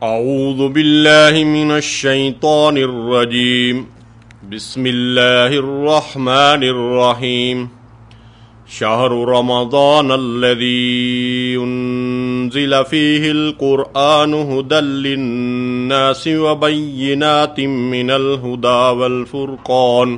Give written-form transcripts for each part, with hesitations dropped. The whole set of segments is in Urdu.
اعوذ باللہ من الشیطان الرجیم بسم اللہ الرحمن الرحیم شہر رمضان الذی انزل فیہ القرآن ھدی للناس وبینات من الھدی والفرقان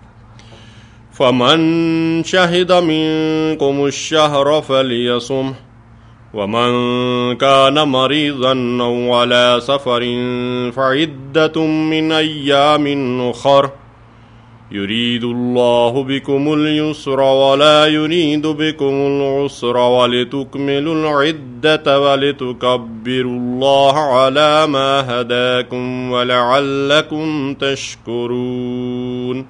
فمن شہد منکم الشہر فلیصمہ ومن كان مريضا أو على سفر فعدة من أيام أخر يريد الله بكم اليسر ولا يريد بكم العسر ولتكملوا العدة ولتكبروا الله على ما هداكم ولعلكم تشكرون۔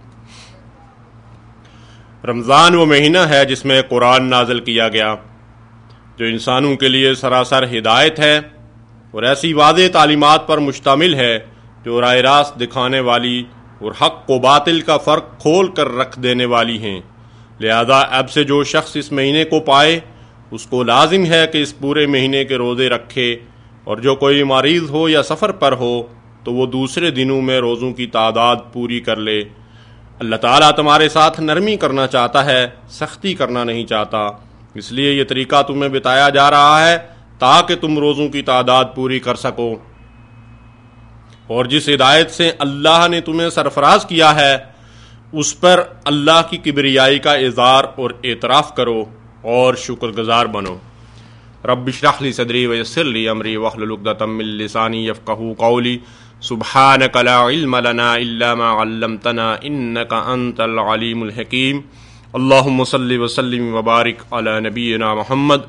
رمضان وہ مہینہ ہے جس میں قرآن نازل کیا گیا، جو انسانوں کے لیے سراسر ہدایت ہے اور ایسی واضح تعلیمات پر مشتمل ہے جو راہ راست دکھانے والی اور حق و باطل کا فرق کھول کر رکھ دینے والی ہیں۔ لہذا اب سے جو شخص اس مہینے کو پائے اس کو لازم ہے کہ اس پورے مہینے کے روزے رکھے، اور جو کوئی مریض ہو یا سفر پر ہو تو وہ دوسرے دنوں میں روزوں کی تعداد پوری کر لے۔ اللہ تعالیٰ تمہارے ساتھ نرمی کرنا چاہتا ہے، سختی کرنا نہیں چاہتا، اس لیے یہ طریقہ تمہیں بتایا جا رہا ہے تاکہ تم روزوں کی تعداد پوری کر سکو۔ اور جس ہدایت سے اللہ نے تمہیں سرفراز کیا ہے اس پر اللہ کی کبریائی کا اظہار اور اعتراف کرو اور شکر گزار بنو۔ رب اشرح لی صدری ویسر لی امری واحلل عقدۃ من لسانی یفقہوا قولی سبحانک لا علم لنا الا ما علمتنا انک انت العلیم الحکیم۔ اللہم صلی وسلم وبارک علی نبینا محمد۔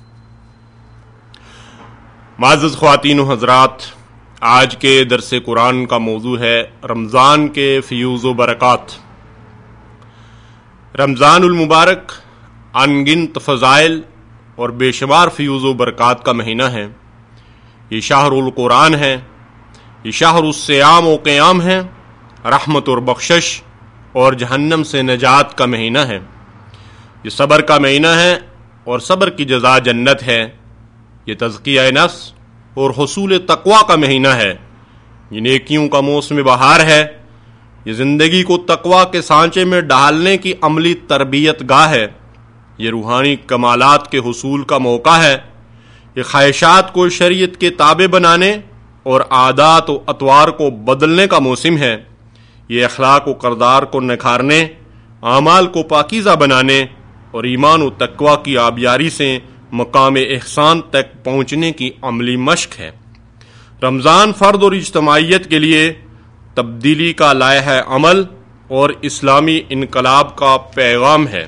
معزز خواتین و حضرات، آج کے درس قرآن کا موضوع ہے رمضان کے فیوز و برکات۔ رمضان المبارک ان گنت فضائل اور بے شمار فیوز و برکات کا مہینہ ہے۔ یہ شہر القرآن ہے، یہ شہر الصیام و قیام ہے، رحمت اور بخشش اور جہنم سے نجات کا مہینہ ہے۔ یہ صبر کا مہینہ ہے اور صبر کی جزا جنت ہے۔ یہ تزکیہ نفس اور حصول تقوی کا مہینہ ہے۔ یہ نیکیوں کا موسم بہار ہے۔ یہ زندگی کو تقوی کے سانچے میں ڈھالنے کی عملی تربیت گاہ ہے۔ یہ روحانی کمالات کے حصول کا موقع ہے۔ یہ خواہشات کو شریعت کے تابع بنانے اور عادات و اطوار کو بدلنے کا موسم ہے۔ یہ اخلاق و کردار کو نکھارنے، اعمال کو پاکیزہ بنانے اور ایمان و تقوی کی آبیاری سے مقام احسان تک پہنچنے کی عملی مشق ہے۔ رمضان فرد اور اجتماعیت کے لیے تبدیلی کا لائحہ عمل اور اسلامی انقلاب کا پیغام ہے۔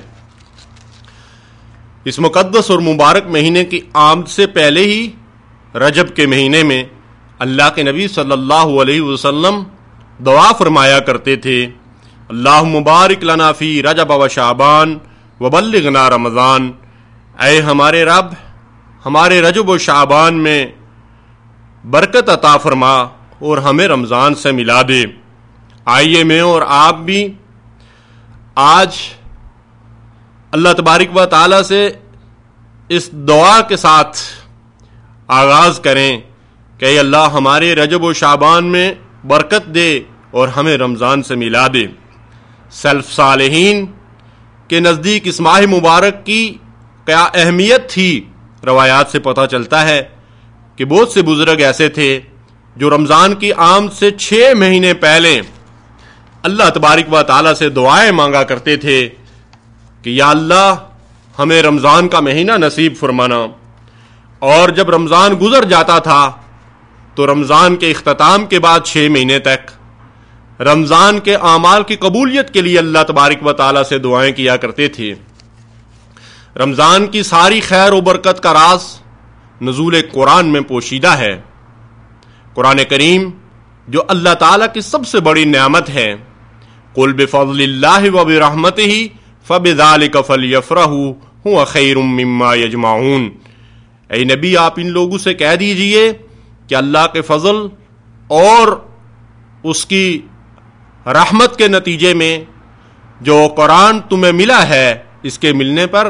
اس مقدس اور مبارک مہینے کی آمد سے پہلے ہی رجب کے مہینے میں اللہ کے نبی صلی اللہ علیہ وسلم دعا فرمایا کرتے تھے، اللہم بارک لنا فی رجب و شعبان وبلغنا رمضان۔ اے ہمارے رب، ہمارے رجب و شعبان میں برکت عطا فرما اور ہمیں رمضان سے ملا دے۔ آئیے میں اور آپ بھی آج اللہ تبارک و تعالی سے اس دعا کے ساتھ آغاز کریں کہ اے اللہ ہمارے رجب و شعبان میں برکت دے اور ہمیں رمضان سے ملا دے۔ سلف صالحین کے نزدیک اس ماہ مبارک کی کیا اہمیت تھی، روایات سے پتہ چلتا ہے کہ بہت سے بزرگ ایسے تھے جو رمضان کی آمد سے 6 مہینے پہلے اللہ تبارک و تعالیٰ سے دعائیں مانگا کرتے تھے کہ یا اللہ ہمیں رمضان کا مہینہ نصیب فرمانا، اور جب رمضان گزر جاتا تھا تو رمضان کے اختتام کے بعد 6 مہینے تک رمضان کے اعمال کی قبولیت کے لیے اللہ تبارک و تعالیٰ سے دعائیں کیا کرتے تھے۔ رمضان کی ساری خیر و برکت کا راز نزول قرآن میں پوشیدہ ہے۔ قرآن کریم جو اللہ تعالیٰ کی سب سے بڑی نعمت ہے، قُلْ بِفَضْلِ اللَّهِ وَبِرَحْمَتِهِ فَبِذَلِكَ فَلْيَفْرَحُوا هُوَ خَيْرٌ مِّمَّا يَجْمَعُونَ۔ اے نبی، آپ ان لوگوں سے کہہ دیجئے کہ اللہ کے فضل اور اس کی رحمت کے نتیجے میں جو قرآن تمہیں ملا ہے، اس کے ملنے پر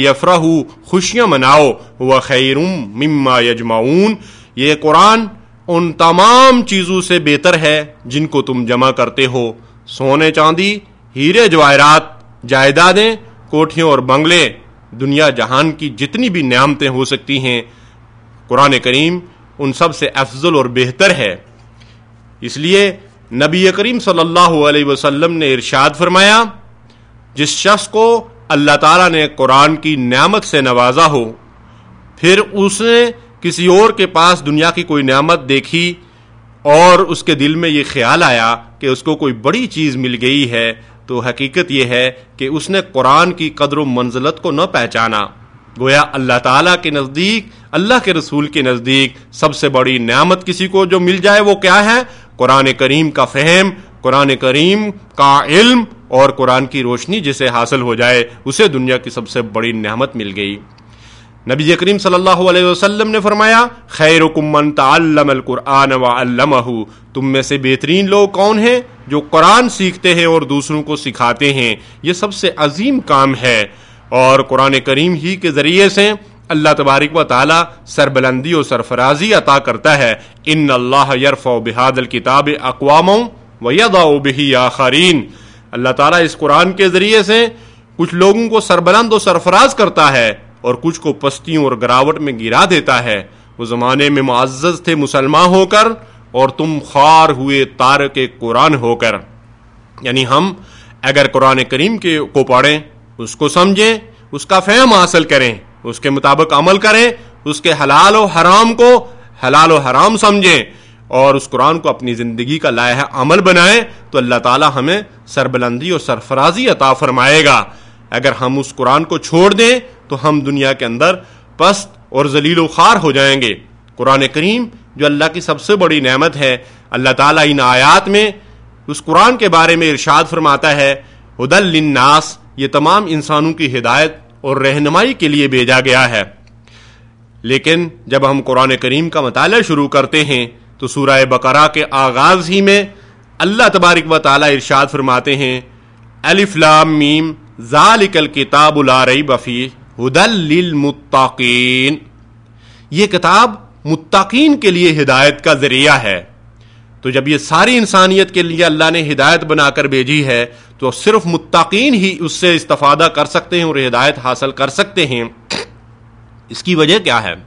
فَلْيَفْرَحُوا خوشیاں مناؤ، هُوَ خَيْرٌ مِّمَّا يَجْمَعُونَ، یہ قرآن ان تمام چیزوں سے بہتر ہے جن کو تم جمع کرتے ہو، سونے چاندی، ہیرے جواہرات، جائیدادیں، کوٹھیوں اور بنگلے، دنیا جہان کی جتنی بھی نعمتیں ہو سکتی ہیں، قرآن کریم ان سب سے افضل اور بہتر ہے۔ اس لیے نبی کریم صلی اللہ علیہ وسلم نے ارشاد فرمایا، جس شخص کو اللہ تعالیٰ نے قرآن کی نعمت سے نوازا ہو، پھر اس نے کسی اور کے پاس دنیا کی کوئی نعمت دیکھی اور اس کے دل میں یہ خیال آیا کہ اس کو کوئی بڑی چیز مل گئی ہے، تو حقیقت یہ ہے کہ اس نے قرآن کی قدر و منزلت کو نہ پہچانا۔ گویا اللہ تعالیٰ کے نزدیک، اللہ کے رسول کے نزدیک سب سے بڑی نعمت کسی کو جو مل جائے وہ کیا ہے؟ قرآن کریم کا فہم، قرآن کریم کا علم اور قرآن کی روشنی جسے حاصل ہو جائے، اسے دنیا کی سب سے بڑی نعمت مل گئی۔ نبی کریم صلی اللہ علیہ وسلم نے فرمایا، خیرکم من تعلم القرآن وعلمہ، تم میں سے بہترین لوگ کون ہیں؟ جو قرآن سیکھتے ہیں اور دوسروں کو سکھاتے ہیں۔ یہ سب سے عظیم کام ہے، اور قرآن کریم ہی کے ذریعے سے اللہ تبارک و تعالی سربلندی اور سرفرازی عطا کرتا ہے۔ ان اللہ یرفع بہذا الکتاب اقواما ویضع بہ آخرین، اللہ تعالیٰ اس قرآن کے ذریعے سے کچھ لوگوں کو سربلند و سرفراز کرتا ہے اور کچھ کو پستیوں اور گراوٹ میں گرا دیتا ہے۔ وہ زمانے میں معزز تھے مسلمان ہو کر، اور تم خوار ہوئے تارک قرآن ہو کر۔ یعنی ہم اگر قرآن کریم کو پڑھیں، اس کو سمجھیں، اس کا فہم حاصل کریں، اس کے مطابق عمل کریں، اس کے حلال و حرام کو حلال و حرام سمجھیں، اور اس قرآن کو اپنی زندگی کا لائحہ عمل بنائیں، تو اللہ تعالی ہمیں سربلندی اور سرفرازی عطا فرمائے گا۔ اگر ہم اس قرآن کو چھوڑ دیں تو ہم دنیا کے اندر پست اور ذلیل و خوار ہو جائیں گے۔ قرآن کریم جو اللہ کی سب سے بڑی نعمت ہے، اللہ تعالیٰ ان آیات میں اس قرآن کے بارے میں ارشاد فرماتا ہے، ہدی للناس، یہ تمام انسانوں کی ہدایت اور رہنمائی کے لیے بھیجا گیا ہے۔ لیکن جب ہم قرآن کریم کا مطالعہ شروع کرتے ہیں تو سورہ بقرہ کے آغاز ہی میں اللہ تبارک و تعالیٰ ارشاد فرماتے ہیں، الف لام میم ذالک الکتاب لا ریب فیہ ھدی للمتقین، یہ کتاب متقین کے لیے ہدایت کا ذریعہ ہے۔ تو جب یہ ساری انسانیت کے لیے اللہ نے ہدایت بنا کر بھیجی ہے تو صرف متقین ہی اس سے استفادہ کر سکتے ہیں اور ہدایت حاصل کر سکتے ہیں۔ اس کی وجہ کیا ہے؟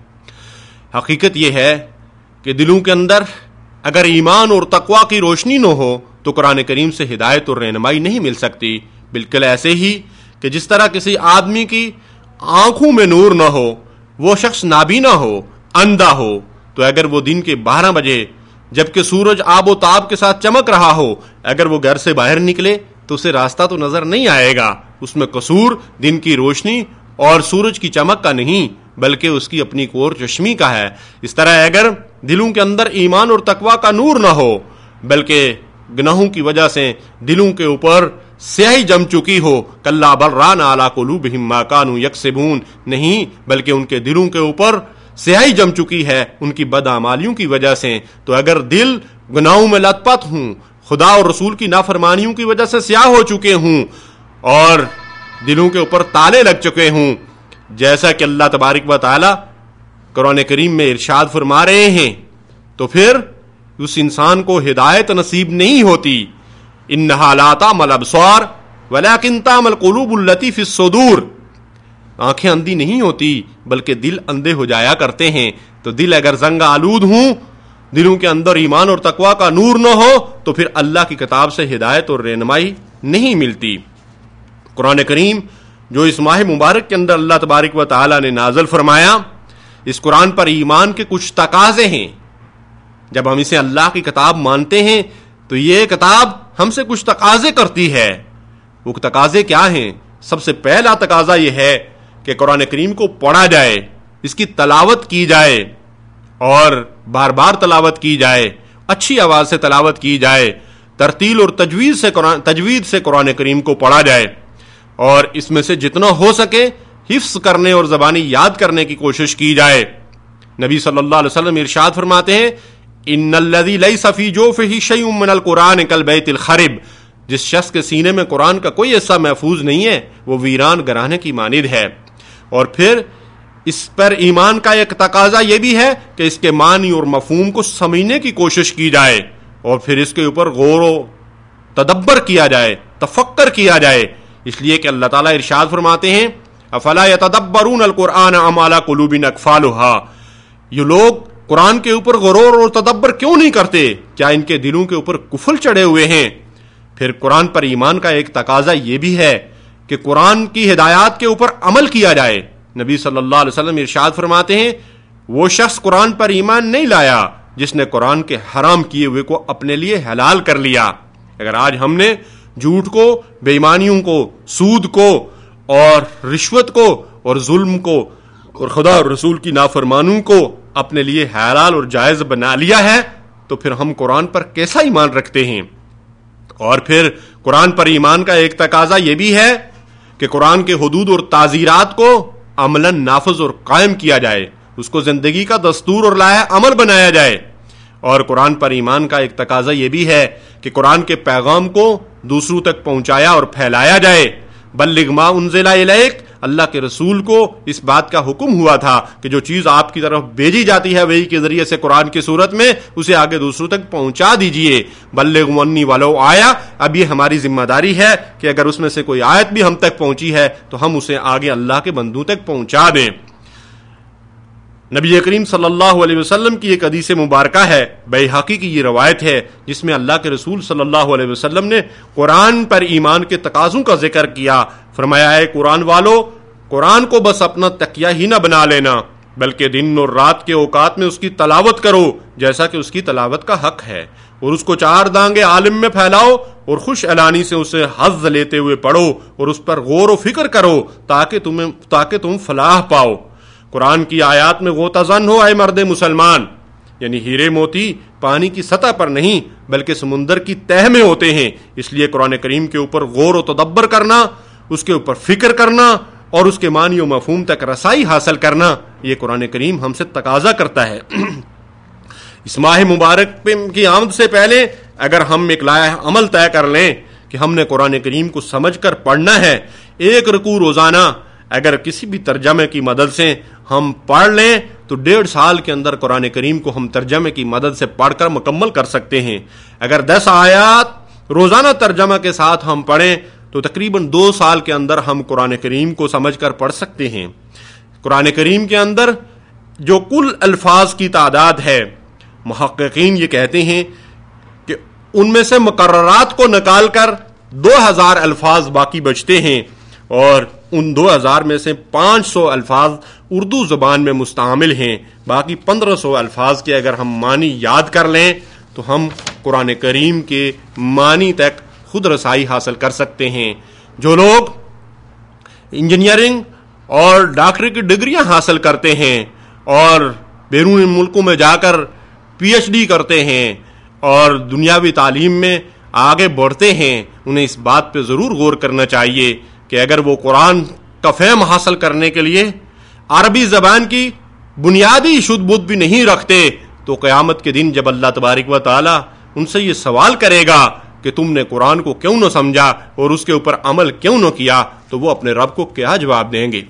حقیقت یہ ہے کہ دلوں کے اندر اگر ایمان اور تقوی کی روشنی نہ ہو تو قرآن کریم سے ہدایت اور رہنمائی نہیں مل سکتی۔ بالکل ایسے ہی کہ جس طرح کسی آدمی کی آنکھوں میں نور نہ ہو، وہ شخص نابینا ہو، اندھا ہو، تو اگر وہ دن کے 12 بجے جبکہ سورج آب و تاب کے ساتھ چمک رہا ہو، اگر وہ گھر سے باہر نکلے تو اسے راستہ تو نظر نہیں آئے گا۔ اس میں قصور دن کی روشنی اور سورج کی چمک کا نہیں، بلکہ اس کی اپنی کور چشمی کا ہے۔ اس طرح اگر دلوں کے اندر ایمان اور تقوی کا نور نہ ہو، بلکہ گناہوں کی وجہ سے دلوں کے اوپر سیاہی جم چکی ہو، کلا بل ران علی قلوبہم ما کانوا یکسبون، نہیں بلکہ ان کے دلوں کے اوپر سیاہی جم چکی ہے ان کی بدعمالیوں کی وجہ سے۔ تو اگر دل گناہوں میں لت پت ہوں، خدا اور رسول کی نافرمانیوں کی وجہ سے سیاہ ہو چکے ہوں، اور دلوں کے اوپر تالے لگ چکے ہوں، جیسا کہ اللہ تبارک و تعالی قرآن کریم میں ارشاد فرما رہے ہیں، تو پھر اس انسان کو ہدایت نصیب نہیں ہوتی۔ انہا لا تعمل الابصار ولکن تعمل القلوب التی فی الصدور، آنکھیں اندھی نہیں ہوتی بلکہ دل اندھے ہو جایا کرتے ہیں۔ تو دل اگر زنگ آلود ہوں، دلوں کے اندر ایمان اور تقوی کا نور نہ ہو، تو پھر اللہ کی کتاب سے ہدایت اور رہنمائی نہیں ملتی۔ قرآن کریم جو اس ماہ مبارک کے اندر اللہ تبارک و تعالی نے نازل فرمایا، اس قرآن پر ایمان کے کچھ تقاضے ہیں۔ جب ہم اسے اللہ کی کتاب مانتے ہیں تو یہ کتاب ہم سے کچھ تقاضے کرتی ہے۔ وہ تقاضے کیا ہیں؟ سب سے پہلا تقاضا یہ ہے کہ قرآن کریم کو پڑھا جائے، اس کی تلاوت کی جائے، اور بار بار تلاوت کی جائے، اچھی آواز سے تلاوت کی جائے، ترتیل اور تجوید سے قرآن کریم کو پڑھا جائے، اور اس میں سے جتنا ہو سکے حفظ کرنے اور زبانی یاد کرنے کی کوشش کی جائے۔ نبی صلی اللہ علیہ وسلم ارشاد فرماتے ہیں، ان الذی لیس فی جوفہ شیء من القرآن کالبیت الخرب، جس شخص کے سینے میں قرآن کا کوئی حصہ محفوظ نہیں ہے وہ ویران گرانے کی مانند ہے۔ اور پھر اس پر ایمان کا ایک تقاضا یہ بھی ہے کہ اس کے معنی اور مفہوم کو سمجھنے کی کوشش کی جائے اور پھر اس کے اوپر غور و تدبر کیا جائے، تفکر کیا جائے، اس لیے کہ اللہ تعالیٰ ارشاد فرماتے ہیں افلا یتدبرون القرآن ام علی قلوب اقفالها، یہ لوگ قرآن کے اوپر غور اور تدبر کیوں نہیں کرتے؟ کیا ان کے دلوں کے اوپر کفل چڑھے ہوئے ہیں؟ پھر قرآن پر ایمان کا ایک تقاضا یہ بھی ہے کہ قرآن کی ہدایات کے اوپر عمل کیا جائے۔ نبی صلی اللہ علیہ وسلم ارشاد فرماتے ہیں وہ شخص قرآن پر ایمان نہیں لایا جس نے قرآن کے حرام کیے ہوئے کو اپنے لیے حلال کر لیا۔ اگر آج ہم نے جھوٹ کو، بے ایمانیوں کو، سود کو اور رشوت کو اور ظلم کو اور خدا اور رسول کی نافرمانیوں کو اپنے لیے حلال اور جائز بنا لیا ہے تو پھر ہم قرآن پر کیسا ایمان رکھتے ہیں؟ اور پھر قرآن پر ایمان کا ایک تقاضا یہ بھی ہے کہ قرآن کے حدود اور تعزیرات کو عملاً نافذ اور قائم کیا جائے، اس کو زندگی کا دستور اور لائحہ عمل بنایا جائے۔ اور قرآن پر ایمان کا ایک تقاضا یہ بھی ہے کہ قرآن کے پیغام کو دوسروں تک پہنچایا اور پھیلایا جائے۔ بلغ ما انزل الیک، اللہ کے رسول کو اس بات کا حکم ہوا تھا کہ جو چیز آپ کی طرف بھیجی جاتی ہے وہی کے ذریعے سے قرآن کی صورت میں اسے آگے دوسروں تک پہنچا دیجئے۔ بلغ عنی ولو آیا، اب یہ ہماری ذمہ داری ہے کہ اگر اس میں سے کوئی آیت بھی ہم تک پہنچی ہے تو ہم اسے آگے اللہ کے بندوں تک پہنچا دیں۔ نبی کریم صلی اللہ علیہ وسلم کی ایک حدیث مبارکہ ہے، بیہقی کی یہ روایت ہے، جس میں اللہ کے رسول صلی اللہ علیہ وسلم نے قرآن پر ایمان کے تقاضوں کا ذکر کیا۔ فرمایا ہے قرآن والو، قرآن کو بس اپنا تکیہ ہی نہ بنا لینا بلکہ دن اور رات کے اوقات میں اس کی تلاوت کرو جیسا کہ اس کی تلاوت کا حق ہے، اور اس کو چار دانگے عالم میں پھیلاؤ اور خوش اعلانی سے اسے حظ لیتے ہوئے پڑھو اور اس پر غور و فکر کرو تاکہ تم فلاح پاؤ۔ قرآن کی آیات میں غوطہ زن ہو اے مرد مسلمان، یعنی ہیرے موتی پانی کی سطح پر نہیں بلکہ سمندر کی تہہ میں ہوتے ہیں، اس لیے قرآن کریم کے اوپر غور و تدبر کرنا، اس کے اوپر فکر کرنا اور اس کے معنی و مفہوم تک رسائی حاصل کرنا، یہ قرآن کریم ہم سے تقاضا کرتا ہے۔ اس ماہ مبارک کی آمد سے پہلے اگر ہم ایک لائحہ عمل طے کر لیں کہ ہم نے قرآن کریم کو سمجھ کر پڑھنا ہے، ایک رکوع روزانہ اگر کسی بھی ترجمے کی مدد سے ہم پڑھ لیں تو 1.5 سال کے اندر قرآن کریم کو ہم ترجمے کی مدد سے پڑھ کر مکمل کر سکتے ہیں۔ اگر 10 آیات روزانہ ترجمہ کے ساتھ ہم پڑھیں تو تقریباً 2 سال کے اندر ہم قرآن کریم کو سمجھ کر پڑھ سکتے ہیں۔ قرآن کریم کے اندر جو کل الفاظ کی تعداد ہے، محققین یہ کہتے ہیں کہ ان میں سے مقررات کو نکال کر 2000 الفاظ باقی بچتے ہیں، اور ان 2000 میں سے 500 الفاظ اردو زبان میں مستعمل ہیں، باقی 1500 الفاظ کے اگر ہم معنی یاد کر لیں تو ہم قرآن کریم کے معنی تک خود رسائی حاصل کر سکتے ہیں۔ جو لوگ انجینئرنگ اور ڈاکٹری کی ڈگریاں حاصل کرتے ہیں اور بیرون ملکوں میں جا کر PhD کرتے ہیں اور دنیاوی تعلیم میں آگے بڑھتے ہیں، انہیں اس بات پہ ضرور غور کرنا چاہیے کہ اگر وہ قرآن کا فہم حاصل کرنے کے لیے عربی زبان کی بنیادی شد بدھ بھی نہیں رکھتے تو قیامت کے دن جب اللہ تبارک و تعالی ان سے یہ سوال کرے گا کہ تم نے قرآن کو کیوں نہ سمجھا اور اس کے اوپر عمل کیوں نہ کیا تو وہ اپنے رب کو کیا جواب دیں گے؟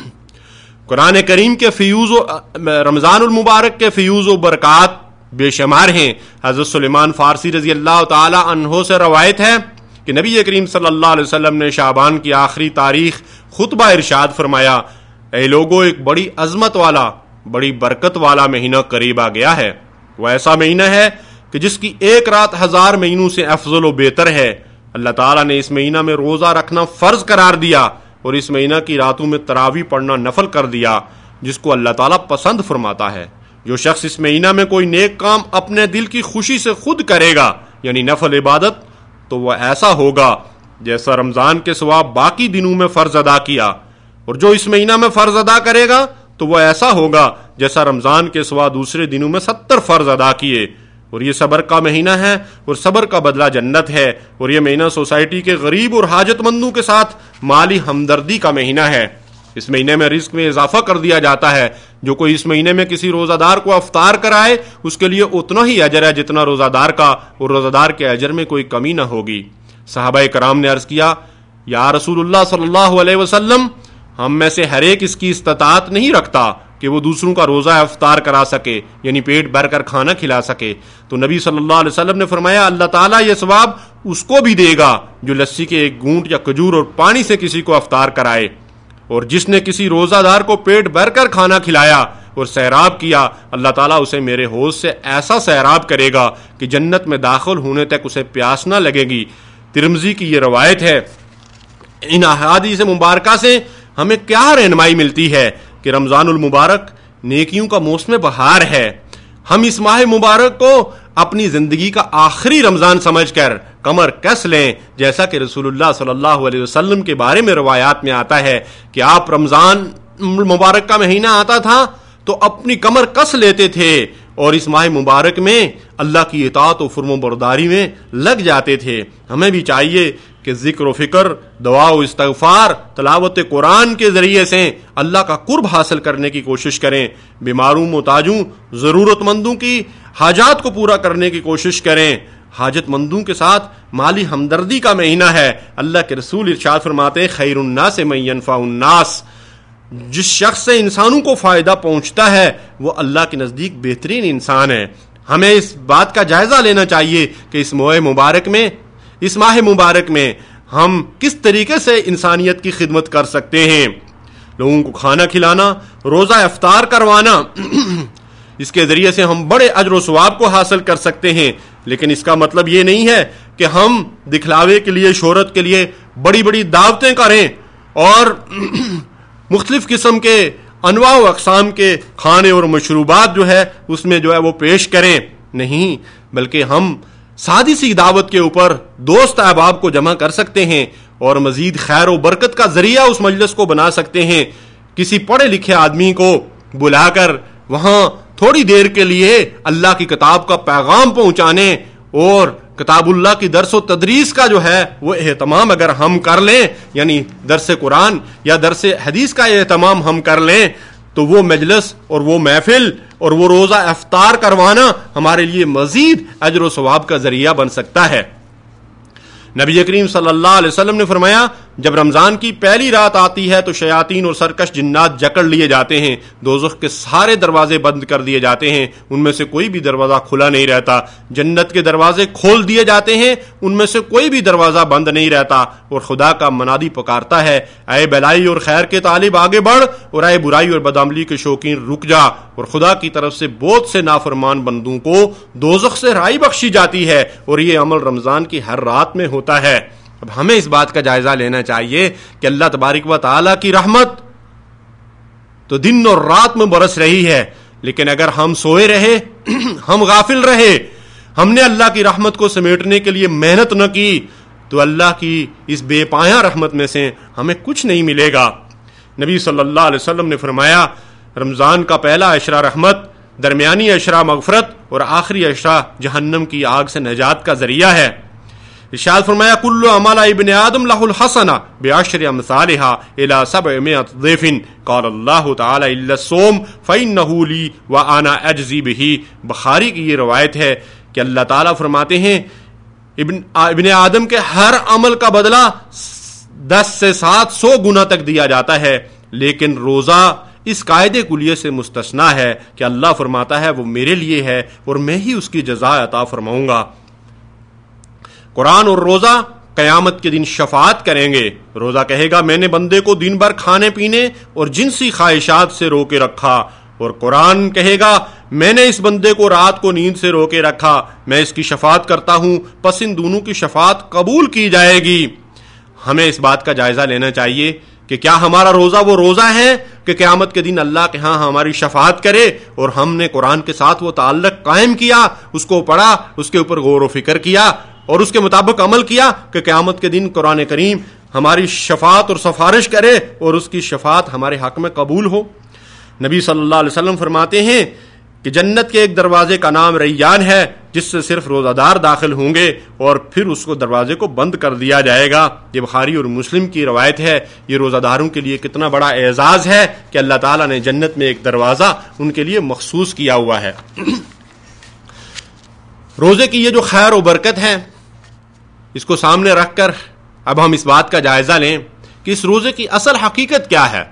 قرآن کریم کے فیوز و رمضان المبارک کے فیوز و برکات بے شمار ہیں۔ حضرت سلیمان فارسی رضی اللہ تعالی عنہ سے روایت ہے کہ نبی کریم صلی اللہ علیہ وسلم نے شعبان کی آخری تاریخ خطبہ ارشاد فرمایا، اے لوگو، ایک بڑی عظمت والا، بڑی برکت والا مہینہ قریب آ گیا ہے۔ وہ ایسا مہینہ ہے کہ جس کی ایک رات 1000 مہینوں سے افضل و بہتر ہے۔ اللہ تعالیٰ نے اس مہینہ میں روزہ رکھنا فرض قرار دیا اور اس مہینہ کی راتوں میں تراویح پڑھنا نفل کر دیا، جس کو اللہ تعالیٰ پسند فرماتا ہے۔ جو شخص اس مہینہ میں کوئی نیک کام اپنے دل کی خوشی سے خود کرے گا، یعنی نفل عبادت، تو وہ ایسا ہوگا جیسا رمضان کے سوا باقی دنوں میں فرض ادا کیا، اور جو اس مہینہ میں فرض ادا کرے گا تو وہ ایسا ہوگا جیسا رمضان کے سوا دوسرے دنوں میں 70 فرض ادا کیے۔ اور یہ صبر کا مہینہ ہے اور صبر کا بدلہ جنت ہے، اور یہ مہینہ سوسائٹی کے غریب اور حاجت مندوں کے ساتھ مالی ہمدردی کا مہینہ ہے۔ اس مہینے میں رزق میں اضافہ کر دیا جاتا ہے۔ جو کوئی اس مہینے میں کسی روزہ دار کو افطار کرائے اس کے لیے اتنا ہی اجر ہے جتنا روزہ دار کا، اور روزہ دار کے اجر میں کوئی کمی نہ ہوگی۔ صحابہ کرام نے عرض کیا، یا رسول اللہ صلی اللہ علیہ وسلم، ہم میں سے ہر ایک اس کی استطاعت نہیں رکھتا کہ وہ دوسروں کا روزہ افطار کرا سکے، یعنی پیٹ بھر کر کھانا کھلا سکے۔ تو نبی صلی اللہ علیہ وسلم نے فرمایا اللہ تعالیٰ یہ ثواب اس کو بھی دے گا جو لسی کے ایک گھونٹ یا کھجور اور پانی سے کسی کو افطار کرائے، اور جس نے کسی روزہ دار کو پیٹ بھر کر کھانا کھلایا اور سیراب کیا، اللہ تعالیٰ اسے میرے حوض سے ایسا سیراب کرے گا کہ جنت میں داخل ہونے تک اسے پیاس نہ لگے گی۔ ترمذی کی یہ روایت ہے۔ ان احادیث مبارکہ سے ہمیں کیا رہنمائی ملتی ہے کہ رمضان المبارک نیکیوں کا موسم بہار ہے۔ ہم اس ماہ مبارک کو اپنی زندگی کا آخری رمضان سمجھ کر کمر کس لیں، جیسا کہ رسول اللہ صلی اللہ علیہ وسلم کے بارے میں روایات میں آتا ہے کہ آپ رمضان مبارک کا مہینہ آتا تھا تو اپنی کمر کس لیتے تھے اور اس ماہ مبارک میں اللہ کی اطاعت و فرم و برداری میں لگ جاتے تھے۔ ہمیں بھی چاہیے کہ ذکر و فکر، دعا و استغفار، تلاوت قرآن کے ذریعے سے اللہ کا قرب حاصل کرنے کی کوشش کریں، بیماروں محتاجوں ضرورت مندوں کی حاجات کو پورا کرنے کی کوشش کریں۔ حاجت مندوں کے ساتھ مالی ہمدردی کا مہینہ ہے۔ اللہ کے رسول ارشاد فرماتے ہیں خیر الناس من ینفع الناس، جس شخص سے انسانوں کو فائدہ پہنچتا ہے وہ اللہ کے نزدیک بہترین انسان ہے۔ ہمیں اس بات کا جائزہ لینا چاہیے کہ اس ماہ مبارک میں ہم کس طریقے سے انسانیت کی خدمت کر سکتے ہیں۔ لوگوں کو کھانا کھلانا، روزہ افطار کروانا، اس کے ذریعے سے ہم بڑے اجر و ثواب کو حاصل کر سکتے ہیں، لیکن اس کا مطلب یہ نہیں ہے کہ ہم دکھلاوے کے لیے، شہرت کے لیے بڑی بڑی دعوتیں کریں اور مختلف قسم کے انواع و اقسام کے کھانے اور مشروبات جو ہے اس میں جو ہے وہ پیش کریں۔ نہیں، بلکہ ہم سادی سی دعوت کے اوپر دوست احباب کو جمع کر سکتے ہیں اور مزید خیر و برکت کا ذریعہ اس مجلس کو بنا سکتے ہیں۔ کسی پڑھے لکھے آدمی کو بلا کر وہاں تھوڑی دیر کے لیے اللہ کی کتاب کا پیغام پہنچانے اور کتاب اللہ کی درس و تدریس کا جو ہے وہ اہتمام اگر ہم کر لیں، یعنی درس قرآن یا درس حدیث کا اہتمام ہم کر لیں، تو وہ مجلس اور وہ محفل اور وہ روزہ افطار کروانا ہمارے لیے مزید اجر و ثواب کا ذریعہ بن سکتا ہے۔ نبی کریم صلی اللہ علیہ وسلم نے فرمایا جب رمضان کی پہلی رات آتی ہے تو شیاطین اور سرکش جنات جکڑ لیے جاتے ہیں، دوزخ کے سارے دروازے بند کر دیے جاتے ہیں، ان میں سے کوئی بھی دروازہ کھلا نہیں رہتا، جنت کے دروازے کھول دیے جاتے ہیں، ان میں سے کوئی بھی دروازہ بند نہیں رہتا، اور خدا کا منادی پکارتا ہے اے بھلائی اور خیر کے طالب آگے بڑھ، اور اے برائی اور بدعملی کے شوقین رک جا، اور خدا کی طرف سے بہت سے نافرمان بندوں کو دوزخ سے رہائی بخشی جاتی ہے، اور یہ عمل رمضان کی ہر رات میں ہوتا ہے۔ اب ہمیں اس بات کا جائزہ لینا چاہیے کہ اللہ تبارک و تعالی کی رحمت تو دن اور رات میں برس رہی ہے، لیکن اگر ہم سوئے رہے، ہم غافل رہے، ہم نے اللہ کی رحمت کو سمیٹنے کے لیے محنت نہ کی، تو اللہ کی اس بے پایاں رحمت میں سے ہمیں کچھ نہیں ملے گا۔ نبی صلی اللہ علیہ وسلم نے فرمایا رمضان کا پہلا عشرہ رحمت، درمیانی عشرہ مغفرت اور آخری عشرہ جہنم کی آگ سے نجات کا ذریعہ ہے۔ ارشاد فرمایا کل عمل ابن آدم لہ الحسنہ بعشر امثالہا الی 700 ضعف، قال اللہ تعالی الا الصوم فانہ لی وانا اجزی بہ۔ بخاری کی یہ روایت ہے کہ اللہ تعالیٰ فرماتے ہیں ابن آدم کے ہر عمل کا بدلہ 10 سے 700 گنا تک دیا جاتا ہے، لیکن روزہ اس قاعدے کلیے سے مستثنا ہے کہ اللہ فرماتا ہے وہ میرے لیے ہے اور میں ہی اس کی جزا عطا فرماؤں گا۔ قرآن اور روزہ قیامت کے دن شفاعت کریں گے۔ روزہ کہے گا میں نے بندے کو دن بھر کھانے پینے اور جنسی خواہشات سے روکے رکھا، اور قرآن کہے گا میں نے اس بندے کو رات کو نیند سے روکے رکھا، میں اس کی شفاعت کرتا ہوں، پس ان دونوں کی شفاعت قبول کی جائے گی۔ ہمیں اس بات کا جائزہ لینا چاہیے کہ کیا ہمارا روزہ وہ روزہ ہے کہ قیامت کے دن اللہ کے ہاں ہماری شفاعت کرے، اور ہم نے قرآن کے ساتھ وہ تعلق قائم کیا، اس کو پڑھا، اس کے اوپر غور و فکر کیا اور اس کے مطابق عمل کیا کہ قیامت کے دن قرآن کریم ہماری شفاعت اور سفارش کرے اور اس کی شفاعت ہمارے حق میں قبول ہو۔ نبی صلی اللہ علیہ وسلم فرماتے ہیں کہ جنت کے ایک دروازے کا نام ریان ہے جس سے صرف روزہ دار داخل ہوں گے اور پھر اس کو دروازے کو بند کر دیا جائے گا۔ یہ بخاری اور مسلم کی روایت ہے۔ یہ روزہ داروں کے لیے کتنا بڑا اعزاز ہے کہ اللہ تعالیٰ نے جنت میں ایک دروازہ ان کے لیے مخصوص کیا ہوا ہے۔ روزے کی یہ جو خیر و برکت ہے اس کو سامنے رکھ کر اب ہم اس بات کا جائزہ لیں کہ اس روزے کی اصل حقیقت کیا ہے۔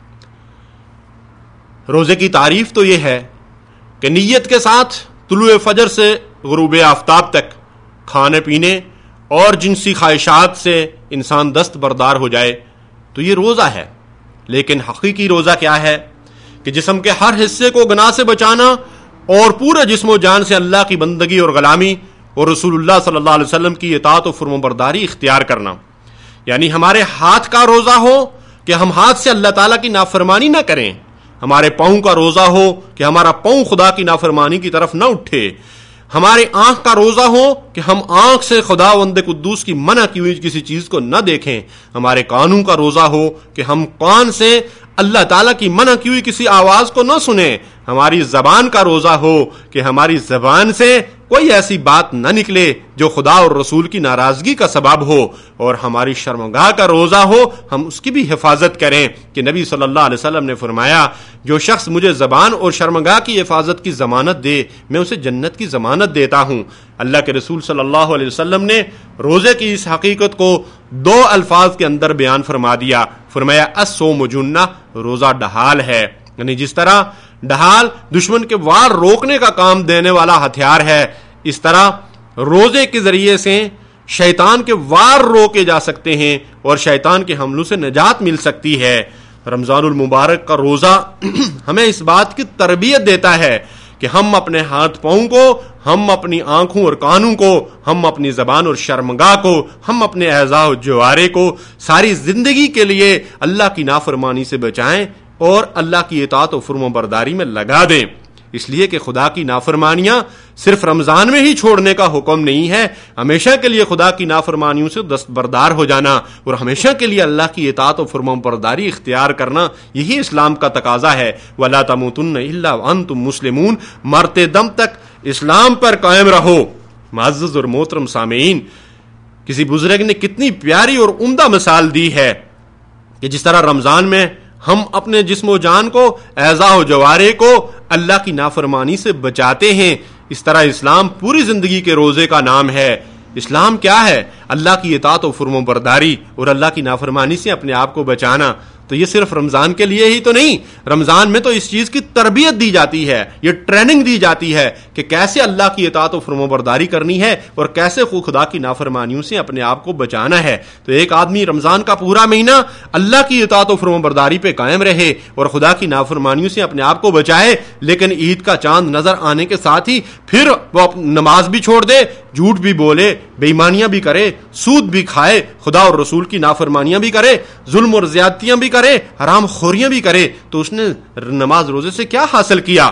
روزے کی تعریف تو یہ ہے کہ نیت کے ساتھ طلوع فجر سے غروب آفتاب تک کھانے پینے اور جنسی خواہشات سے انسان دست بردار ہو جائے تو یہ روزہ ہے۔ لیکن حقیقی روزہ کیا ہے کہ جسم کے ہر حصے کو گناہ سے بچانا اور پورے جسم و جان سے اللہ کی بندگی اور غلامی اور رسول اللہ صلی اللہ علیہ وسلم کی اطاعت و فرمانبرداری اختیار کرنا، یعنی ہمارے ہاتھ کا روزہ ہو کہ ہم ہاتھ سے اللہ تعالیٰ کی نافرمانی نہ کریں، ہمارے پاؤں کا روزہ ہو کہ ہمارا پاؤں خدا کی نافرمانی کی طرف نہ اٹھے، ہمارے آنکھ کا روزہ ہو کہ ہم آنکھ سے خداوند قدوس کی منع کی ہوئی کسی چیز کو نہ دیکھیں، ہمارے کانوں کا روزہ ہو کہ ہم کان سے اللہ تعالیٰ کی منع کی ہوئی کسی آواز کو نہ سنیں، ہماری زبان کا روزہ ہو کہ ہماری زبان سے کوئی ایسی بات نہ نکلے جو خدا اور رسول کی ناراضگی کا سبب ہو، اور ہماری شرمگاہ کا روزہ ہو ہم اس کی بھی حفاظت کریں کہ نبی صلی اللہ علیہ وسلم نے فرمایا جو شخص مجھے زبان اور شرمگاہ کی حفاظت کی ضمانت دے میں اسے جنت کی ضمانت دیتا ہوں۔ اللہ کے رسول صلی اللہ علیہ وسلم نے روزے کی اس حقیقت کو 2 الفاظ کے اندر بیان فرما دیا، فرمایا الصوم جنہ، روزہ ڈھال ہے، یعنی جس طرح ڈھال دشمن کے وار روکنے کا کام دینے والا ہتھیار ہے، اس طرح روزے کے ذریعے سے شیطان کے وار روکے جا سکتے ہیں اور شیطان کے حملوں سے نجات مل سکتی ہے۔ رمضان المبارک کا روزہ ہمیں اس بات کی تربیت دیتا ہے کہ ہم اپنے ہاتھ پاؤں کو، ہم اپنی آنکھوں اور کانوں کو، ہم اپنی زبان اور شرمگاہ کو، ہم اپنے اعضاء و جوارے کو ساری زندگی کے لیے اللہ کی نافرمانی سے بچائیں اور اللہ کی اطاعت و فرمانبرداری میں لگا دیں، اس لیے کہ خدا کی نافرمانیاں صرف رمضان میں ہی چھوڑنے کا حکم نہیں ہے، ہمیشہ کے لیے خدا کی نافرمانیوں سے دستبردار ہو جانا اور ہمیشہ کے لیے اللہ کی اطاعت و فرمانبرداری اختیار کرنا، یہی اسلام کا تقاضا ہے۔ وَلَا تَمُوتُنَّ إِلَّا وَأَنْتُمْ مُسْلِمُونَ، مرتے دم تک اسلام پر قائم رہو۔ معزز اور محترم سامعین، کسی بزرگ نے کتنی پیاری اور عمدہ مثال دی ہے کہ جس طرح رمضان میں ہم اپنے جسم و جان کو، اعضاء و جوارے کو اللہ کی نافرمانی سے بچاتے ہیں، اس طرح اسلام پوری زندگی کے روزے کا نام ہے۔ اسلام کیا ہے؟ اللہ کی اطاعت و فرمانبرداری اور اللہ کی نافرمانی سے اپنے آپ کو بچانا۔ تو یہ صرف رمضان کے لیے ہی تو نہیں، رمضان میں تو اس چیز کی تربیت دی جاتی ہے، یہ ٹریننگ دی جاتی ہے کہ کیسے اللہ کی اطاعت و فرمانبرداری کرنی ہے اور کیسے خدا کی نافرمانیوں سے اپنے آپ کو بچانا ہے۔ تو ایک آدمی رمضان کا پورا مہینہ اللہ کی اطاعت و فرمانبرداری پہ قائم رہے اور خدا کی نافرمانیوں سے اپنے آپ کو بچائے، لیکن عید کا چاند نظر آنے کے ساتھ ہی پھر وہ نماز بھی چھوڑ دے، جھوٹ بھی بولے، بے ایمانیاں بھی کرے، سود بھی کھائے، خدا اور رسول کی نافرمانیاں بھی کرے، ظلم اور زیادتیاں بھی کرے، حرام خوریاں بھی کرے، تو اس نے نماز روزے سے کیا حاصل کیا؟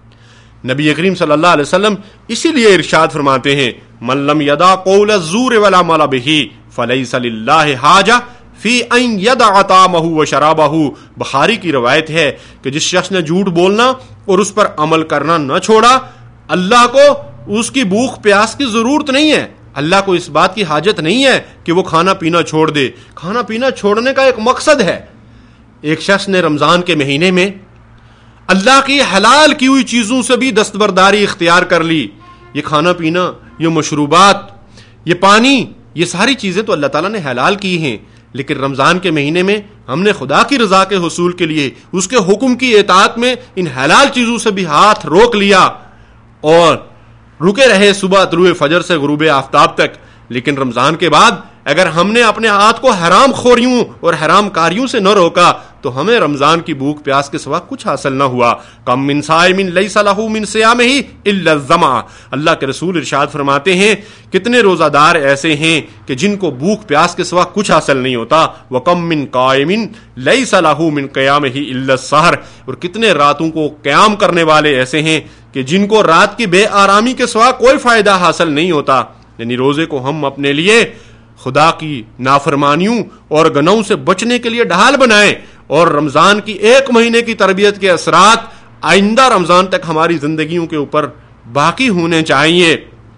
نبی کریم صلی اللہ علیہ وسلم اسی لیے ارشاد فرماتے ہیں من لم یدع قول الزور ولا عمل به فلیس للہ حاجہ فی ان یدع طعامہ وشرابہ۔ بخاری کی روایت ہے کہ جس شخص نے جھوٹ بولنا اور اس پر عمل کرنا نہ چھوڑا، اللہ کو اس کی بھوک پیاس کی ضرورت نہیں ہے، اللہ کو اس بات کی حاجت نہیں ہے کہ وہ کھانا پینا چھوڑ دے۔ کھانا پینا چھوڑنے کا ایک مقصد ہے۔ ایک شخص نے رمضان کے مہینے میں اللہ کی حلال کی ہوئی چیزوں سے بھی دستبرداری اختیار کر لی، یہ کھانا پینا، یہ مشروبات، یہ پانی، یہ ساری چیزیں تو اللہ تعالیٰ نے حلال کی ہیں، لیکن رمضان کے مہینے میں ہم نے خدا کی رضا کے حصول کے لیے اس کے حکم کی اطاعت میں ان حلال چیزوں سے بھی ہاتھ روک لیا اور رکے رہے صبح طلوع فجر سے غروب آفتاب تک۔ لیکن رمضان کے بعد اگر ہم نے اپنے ہاتھ کو حرام خوریوں اور حرام کاریوں سے نہ روکا تو ہمیں رمضان کی بھوک پیاس کے سوا کچھ حاصل نہ ہوا۔ کم من صائم لیس لہ من صیامہ الا الظمأ، اللہ کے رسول ارشاد فرماتے ہیں کتنے روزہ دار ایسے ہیں کہ جن کو بھوک پیاس کے سوا کچھ حاصل نہیں ہوتا۔ وکم من قائم لیس لہ من قیامہ الا السحر، اور کتنے راتوں کو قیام کرنے والے ایسے ہیں کہ جن کو رات کی بے آرامی کے سوا کوئی فائدہ حاصل نہیں ہوتا۔ یعنی روزے کو ہم اپنے لیے خدا کی نافرمانیوں اور گناہوں سے بچنے کے لیے ڈھال بنائیں، اور رمضان کی ایک مہینے کی تربیت کے اثرات آئندہ رمضان تک ہماری زندگیوں کے اوپر باقی ہونے چاہیے۔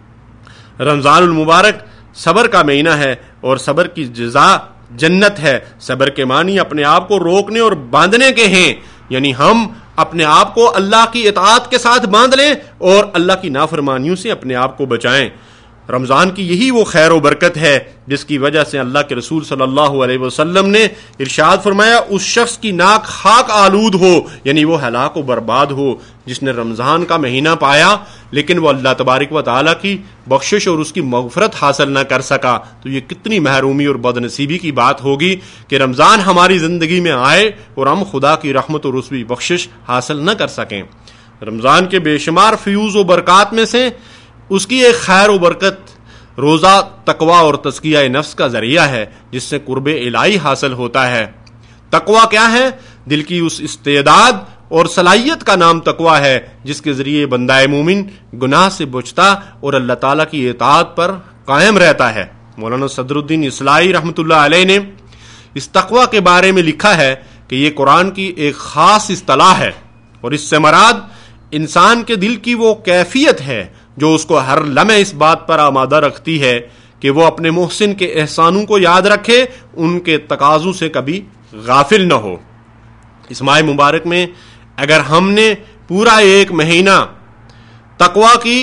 رمضان المبارک صبر کا مہینہ ہے اور صبر کی جزا جنت ہے۔ صبر کے معنی اپنے آپ کو روکنے اور باندھنے کے ہیں، یعنی ہم اپنے آپ کو اللہ کی اطاعت کے ساتھ باندھ لیں اور اللہ کی نافرمانیوں سے اپنے آپ کو بچائیں۔ رمضان کی یہی وہ خیر و برکت ہے جس کی وجہ سے اللہ کے رسول صلی اللہ علیہ وسلم نے ارشاد فرمایا اس شخص کی ناک خاک آلود ہو، یعنی وہ ہلاک و برباد ہو جس نے رمضان کا مہینہ پایا لیکن وہ اللہ تبارک و تعالیٰ کی بخشش اور اس کی مغفرت حاصل نہ کر سکا۔ تو یہ کتنی محرومی اور بد نصیبی کی بات ہوگی کہ رمضان ہماری زندگی میں آئے اور ہم خدا کی رحمت اور اس کی بخشش حاصل نہ کر سکیں۔ رمضان کے بے شمار فیوز و برکات میں سے اس کی ایک خیر و برکت روزہ تقوی اور تزکیہ نفس کا ذریعہ ہے جس سے قرب الہی حاصل ہوتا ہے۔ تقوی کیا ہے؟ دل کی اس استعداد اور صلاحیت کا نام تقوی ہے جس کے ذریعے بندہ مومن گناہ سے بچتا اور اللہ تعالیٰ کی اطاعت پر قائم رہتا ہے۔ مولانا صدر الدین اصلاحی رحمۃ اللہ علیہ نے اس تقوی کے بارے میں لکھا ہے کہ یہ قرآن کی ایک خاص اصطلاح ہے اور اس سے مراد انسان کے دل کی وہ کیفیت ہے جو اس کو ہر لمحے اس بات پر آمادہ رکھتی ہے کہ وہ اپنے محسن کے احسانوں کو یاد رکھے، ان کے تقاضوں سے کبھی غافل نہ ہو۔ اس ماہ مبارک میں اگر ہم نے پورا ایک مہینہ تقوی کی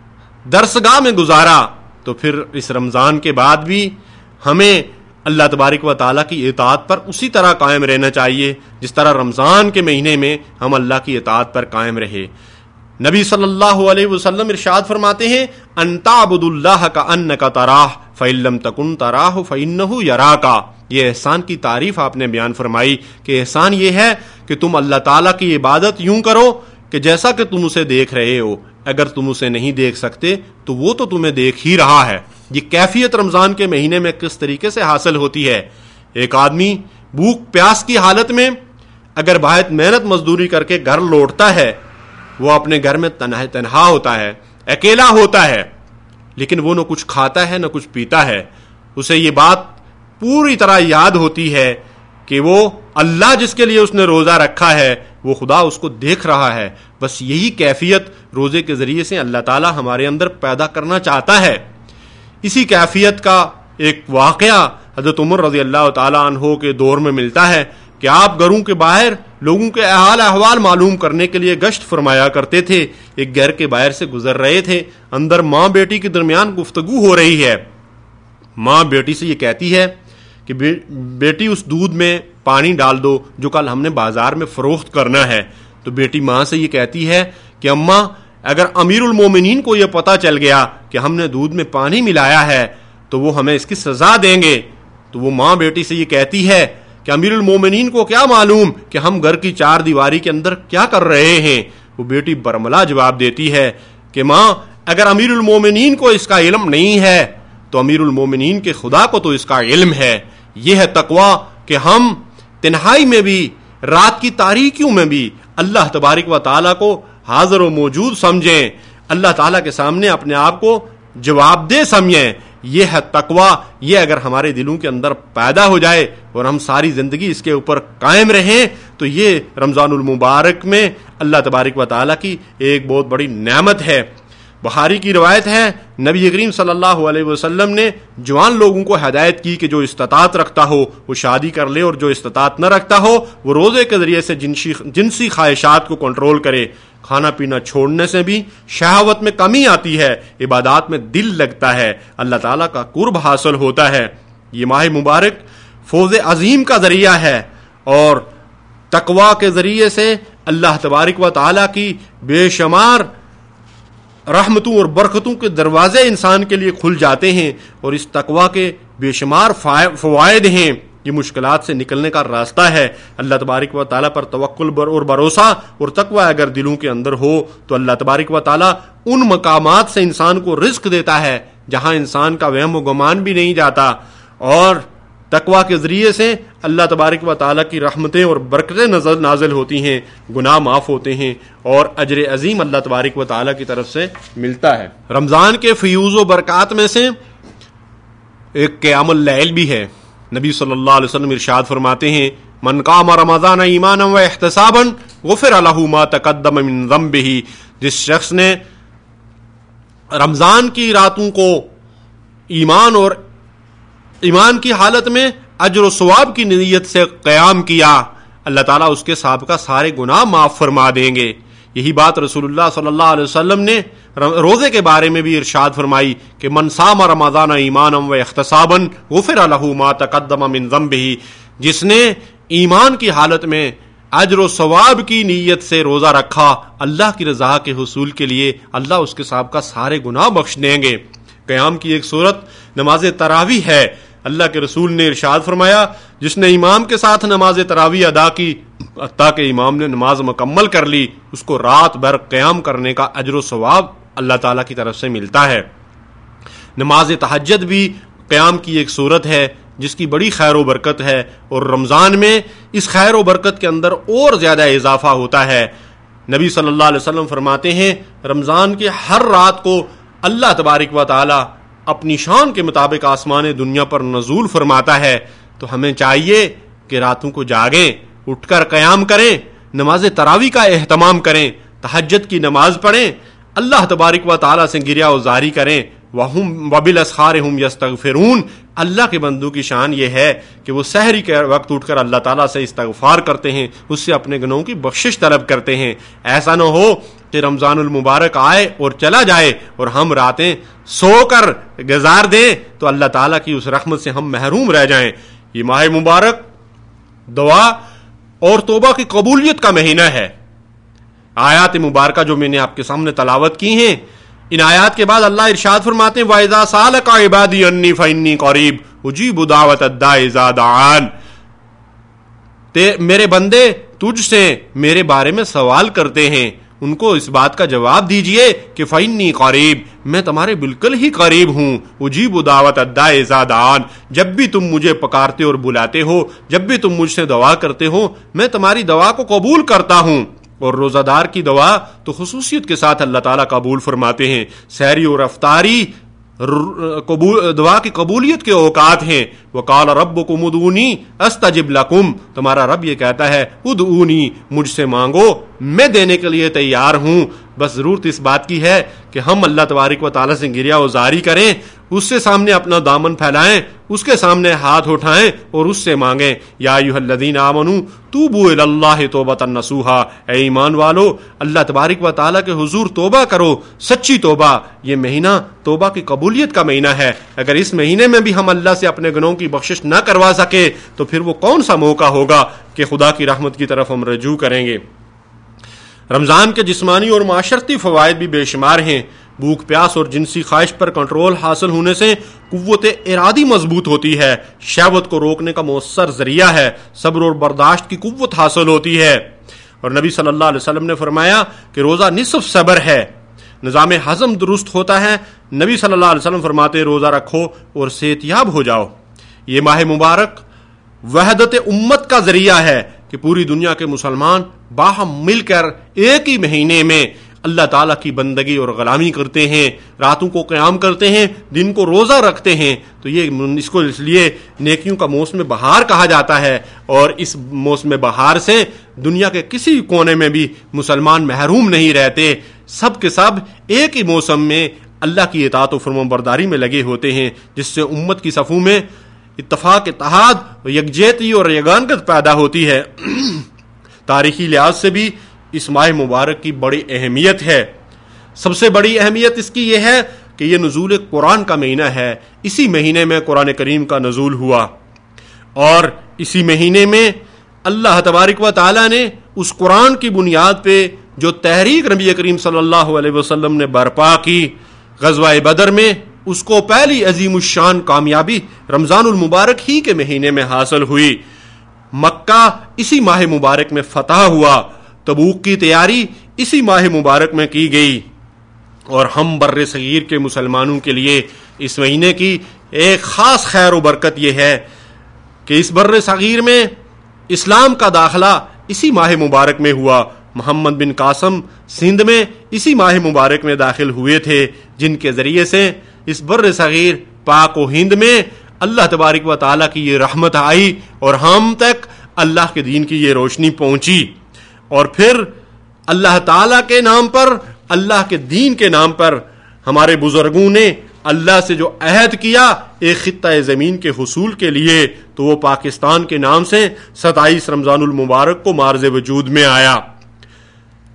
درسگاہ میں گزارا تو پھر اس رمضان کے بعد بھی ہمیں اللہ تبارک و تعالیٰ کی اطاعت پر اسی طرح قائم رہنا چاہیے جس طرح رمضان کے مہینے میں ہم اللہ کی اطاعت پر قائم رہے۔ نبی صلی اللہ علیہ وسلم ارشاد فرماتے ہیں ان تعبد اللہ کأنک تراہ فإن لم تکن تراہ فإنہ یراک۔ یہ احسان کی تعریف آپ نے بیان فرمائی کہ احسان یہ ہے کہ تم اللہ تعالیٰ کی عبادت یوں کرو کہ جیسا کہ تم اسے دیکھ رہے ہو، اگر تم اسے نہیں دیکھ سکتے تو وہ تو تمہیں دیکھ ہی رہا ہے۔ یہ کیفیت رمضان کے مہینے میں کس طریقے سے حاصل ہوتی ہے؟ ایک آدمی بھوک پیاس کی حالت میں اگر بہت محنت مزدوری کر کے گھر لوٹتا ہے، وہ اپنے گھر میں تنہا ہوتا ہے، اکیلا ہوتا ہے، لیکن وہ نہ کچھ کھاتا ہے نہ کچھ پیتا ہے۔ اسے یہ بات پوری طرح یاد ہوتی ہے کہ وہ اللہ جس کے لیے اس نے روزہ رکھا ہے وہ خدا اس کو دیکھ رہا ہے۔ بس یہی کیفیت روزے کے ذریعے سے اللہ تعالی ہمارے اندر پیدا کرنا چاہتا ہے۔ اسی کیفیت کا ایک واقعہ حضرت عمر رضی اللہ تعالیٰ عنہ کے دور میں ملتا ہے کہ آپ گھروں کے باہر لوگوں کے حال احوال معلوم کرنے کے لیے گشت فرمایا کرتے تھے۔ ایک گھر کے باہر سے گزر رہے تھے، اندر ماں بیٹی کے درمیان گفتگو ہو رہی ہے۔ ماں بیٹی سے یہ کہتی ہے کہ بیٹی اس دودھ میں پانی ڈال دو جو کل ہم نے بازار میں فروخت کرنا ہے۔ تو بیٹی ماں سے یہ کہتی ہے کہ اماں اگر امیر المومنین کو یہ پتہ چل گیا کہ ہم نے دودھ میں پانی ملایا ہے تو وہ ہمیں اس کی سزا دیں گے۔ تو وہ ماں بیٹی سے یہ کہتی ہے کہ امیر المومنین کو کیا معلوم کہ ہم گھر کی چار دیواری کے اندر کیا کر رہے ہیں۔ وہ بیٹی برملا جواب دیتی ہے کہ ماں اگر امیر المومنین کو اس کا علم نہیں ہے تو امیر المومنین کے خدا کو تو اس کا علم ہے۔ یہ ہے تقوی کہ ہم تنہائی میں بھی، رات کی تاریکیوں میں بھی اللہ تبارک و تعالیٰ کو حاضر و موجود سمجھیں، اللہ تعالیٰ کے سامنے اپنے آپ کو جواب دہ سمجھیں۔ یہ ہے تقوی۔ یہ اگر ہمارے دلوں کے اندر پیدا ہو جائے اور ہم ساری زندگی اس کے اوپر قائم رہیں تو یہ رمضان المبارک میں اللہ تبارک و تعالیٰ کی ایک بہت بڑی نعمت ہے۔ بخاری کی روایت ہے نبی کریم صلی اللہ علیہ وسلم نے جوان لوگوں کو ہدایت کی کہ جو استطاعت رکھتا ہو وہ شادی کر لے اور جو استطاعت نہ رکھتا ہو وہ روزے کے ذریعے سے جنسی خواہشات کو کنٹرول کرے۔ کھانا پینا چھوڑنے سے بھی شہوت میں کمی آتی ہے، عبادات میں دل لگتا ہے، اللہ تعالیٰ کا قرب حاصل ہوتا ہے۔ یہ ماہ مبارک فوز عظیم کا ذریعہ ہے اور تقوی کے ذریعے سے اللہ تبارک و تعالیٰ کی بے شمار رحمتوں اور برکتوں کے دروازے انسان کے لیے کھل جاتے ہیں اور اس تقوی کے بے شمار فوائد ہیں۔ یہ مشکلات سے نکلنے کا راستہ ہے۔ اللہ تبارک و تعالیٰ پر توکل اور بھروسہ اور تقوی اگر دلوں کے اندر ہو تو اللہ تبارک و تعالیٰ ان مقامات سے انسان کو رزق دیتا ہے جہاں انسان کا وہم و گمان بھی نہیں جاتا، اور تقوی کے ذریعے سے اللہ تبارک و تعالیٰ کی رحمتیں اور برکتیں نازل ہوتی ہیں، گناہ معاف ہوتے ہیں اور اجر عظیم اللہ تبارک و تعالیٰ کی طرف سے ملتا ہے۔ رمضان کے فیوز و برکات میں سے ایک قیام اللیل بھی ہے۔ نبی صلی اللہ علیہ وسلم ارشاد فرماتے ہیں من قام رمضان ایمانا و احتسابا غفر له ما تقدم من ذنبه۔ جس شخص نے رمضان کی راتوں کو ایمان کی حالت میں اجر و ثواب کی نیت سے قیام کیا، اللہ تعالیٰ اس کے سابقہ سارے گناہ معاف فرما دیں گے۔ یہی بات رسول اللہ صلی اللہ علیہ وسلم نے روزے کے بارے میں بھی ارشاد فرمائی کہ من صام رمضان ایمانا و احتسابا غفر له ما تقدم من ذنبه، جس نے ایمان کی حالت میں اجر و ثواب کی نیت سے روزہ رکھا اللہ کی رضا کے حصول کے لیے، اللہ اس کے سابقہ سارے گناہ بخش دیں گے۔ قیام کی ایک صورت نماز تراویح ہے۔ اللہ کے رسول نے ارشاد فرمایا جس نے امام کے ساتھ نماز تراویح ادا کی حتیٰ کہ امام نے نماز مکمل کر لی، اس کو رات بھر قیام کرنے کا اجر و ثواب اللہ تعالیٰ کی طرف سے ملتا ہے۔ نماز تہجد بھی قیام کی ایک صورت ہے جس کی بڑی خیر و برکت ہے، اور رمضان میں اس خیر و برکت کے اندر اور زیادہ اضافہ ہوتا ہے۔ نبی صلی اللہ علیہ وسلم فرماتے ہیں رمضان کے ہر رات کو اللہ تبارک و تعالی اپنی شان کے مطابق آسمان دنیا پر نزول فرماتا ہے، تو ہمیں چاہیے کہ راتوں کو جاگیں، اٹھ کر قیام کریں، نماز تراویح کا اہتمام کریں، تہجد کی نماز پڑھیں، اللہ تبارک و تعالی سے گریہ وزاری کریں۔ وَهُمْ وَبِالْأَسْحَارِ هُمْ يَسْتَغْفِرُونَ، اللہ کے بندوں کی شان یہ ہے کہ وہ سحری کے وقت اٹھ کر اللہ تعالیٰ سے استغفار کرتے ہیں، اس سے اپنے گناہوں کی بخشش طلب کرتے ہیں۔ ایسا نہ ہو کہ رمضان المبارک آئے اور چلا جائے اور ہم راتیں سو کر گزار دیں تو اللہ تعالیٰ کی اس رحمت سے ہم محروم رہ جائیں۔ یہ ماہ مبارک دعا اور توبہ کی قبولیت کا مہینہ ہے۔ آیات مبارکہ جو میں نے آپ کے سامنے تلاوت کی ہیں، ان آیات کے بعد اللہ ارشاد فرماتے ہیں وَإِذَا سَأَلَكَ عِبَادِي عَنِّي فَإِنِّي قَرِيبٌ أُجِيبُ دَعْوَةَ الدَّاعِ إِذَا دَعَانِ، میرے بندے تجھ سے میرے بارے میں سوال کرتے ہیں، ان کو اس بات کا جواب دیجئے کہ فَإِنِّي قَرِيبٌ، میں تمہارے بالکل ہی قریب ہوں، أُجِيبُ دَعْوَةَ الدَّاعِ إِذَا دَعَانِ، جب بھی تم مجھے پکارتے اور بلاتے ہو، جب بھی تم مجھ سے دعا کرتے ہو، میں تمہاری دعا کو قبول کرتا ہوں۔ اور روزہ دار کی دعا تو خصوصیت کے ساتھ اللہ تعالیٰ قبول فرماتے ہیں۔ سحری اور افطاری دعا کی قبولیت کے اوقات ہیں۔ وَقَالَ رَبُّكُمُ ادْعُونِي أَسْتَجِبْ لَكُمْ، تمہارا رب یہ کہتا ہے ادعونی، مجھ سے مانگو، میں دینے کے لیے تیار ہوں۔ بس ضرورت اس بات کی ہے کہ ہم اللہ تبارک و تعالیٰ سے گریہ وزاری کریں، اس سے سامنے اپنا دامن پھیلائیں، اس کے سامنے ہاتھ اٹھائیں اور اس سے مانگیں۔ یا ایھا الذین آمنوا توبوا الی اللہ توبۃ نصوحا، اے ایمان والو اللہ تبارک و تعالیٰ کے حضور توبہ کرو، سچی توبہ۔ یہ مہینہ توبہ کی قبولیت کا مہینہ ہے۔ اگر اس مہینے میں بھی ہم اللہ سے اپنے گناہوں کی بخشش نہ کروا سکے تو پھر وہ کون سا موقع ہوگا کہ خدا کی رحمت کی طرف ہم رجوع کریں گے۔ رمضان کے جسمانی اور معاشرتی فوائد بھی بے شمار ہیں۔ بھوک پیاس اور جنسی خواہش پر کنٹرول حاصل ہونے سے قوت ارادی مضبوط ہوتی ہے، شہوت کو روکنے کا مؤثر ذریعہ ہے، صبر اور برداشت کی قوت حاصل ہوتی ہے۔ اور نبی صلی اللہ علیہ وسلم نے فرمایا کہ روزہ نصف صبر ہے، نظام ہضم درست ہوتا ہے۔ نبی صلی اللہ علیہ وسلم فرماتے روزہ رکھو اور صحت یاب ہو جاؤ۔ یہ ماہ مبارک وحدت امت کا ذریعہ ہے کہ پوری دنیا کے مسلمان باہم مل کر ایک ہی مہینے میں اللہ تعالیٰ کی بندگی اور غلامی کرتے ہیں، راتوں کو قیام کرتے ہیں، دن کو روزہ رکھتے ہیں۔ تو یہ اس کو اس لیے نیکیوں کا موسم بہار کہا جاتا ہے، اور اس موسم بہار سے دنیا کے کسی کونے میں بھی مسلمان محروم نہیں رہتے۔ سب کے سب ایک ہی موسم میں اللہ کی اطاعت و فرمانبرداری میں لگے ہوتے ہیں، جس سے امت کی صفوں میں اتفاق، اتحاد، یکجہتی اور یگانگت پیدا ہوتی ہے۔ تاریخی لحاظ سے بھی اس ماہ مبارک کی بڑی اہمیت ہے۔ سب سے بڑی اہمیت اس کی یہ ہے کہ یہ نزول قرآن کا مہینہ ہے۔ اسی مہینے میں قرآن کریم کا نزول ہوا، اور اسی مہینے میں اللہ تبارک و تعالیٰ نے اس قرآن کی بنیاد پہ جو تحریک نبی کریم صلی اللہ علیہ وسلم نے برپا کی غزوہ بدر میں، اس کو پہلی عظیم الشان کامیابی رمضان المبارک ہی کے مہینے میں حاصل ہوئی۔ مکہ اسی ماہ مبارک میں فتح ہوا، تبوک کی تیاری اسی ماہ مبارک میں کی گئی، اور ہم بر صغیر کے مسلمانوں کے لیے اس مہینے کی ایک خاص خیر و برکت یہ ہے کہ اس بر صغیر میں اسلام کا داخلہ اسی ماہ مبارک میں ہوا۔ محمد بن قاسم سندھ میں اسی ماہ مبارک میں داخل ہوئے تھے، جن کے ذریعے سے اس بر صغیر پاک و ہند میں اللہ تبارک و تعالیٰ کی یہ رحمت آئی اور ہم تک اللہ کے دین کی یہ روشنی پہنچی۔ اور پھر اللہ تعالیٰ کے نام پر، اللہ کے دین کے نام پر ہمارے بزرگوں نے اللہ سے جو عہد کیا ایک خطہ زمین کے حصول کے لیے، تو وہ پاکستان کے نام سے 27 رمضان المبارک کو مارز وجود میں آیا۔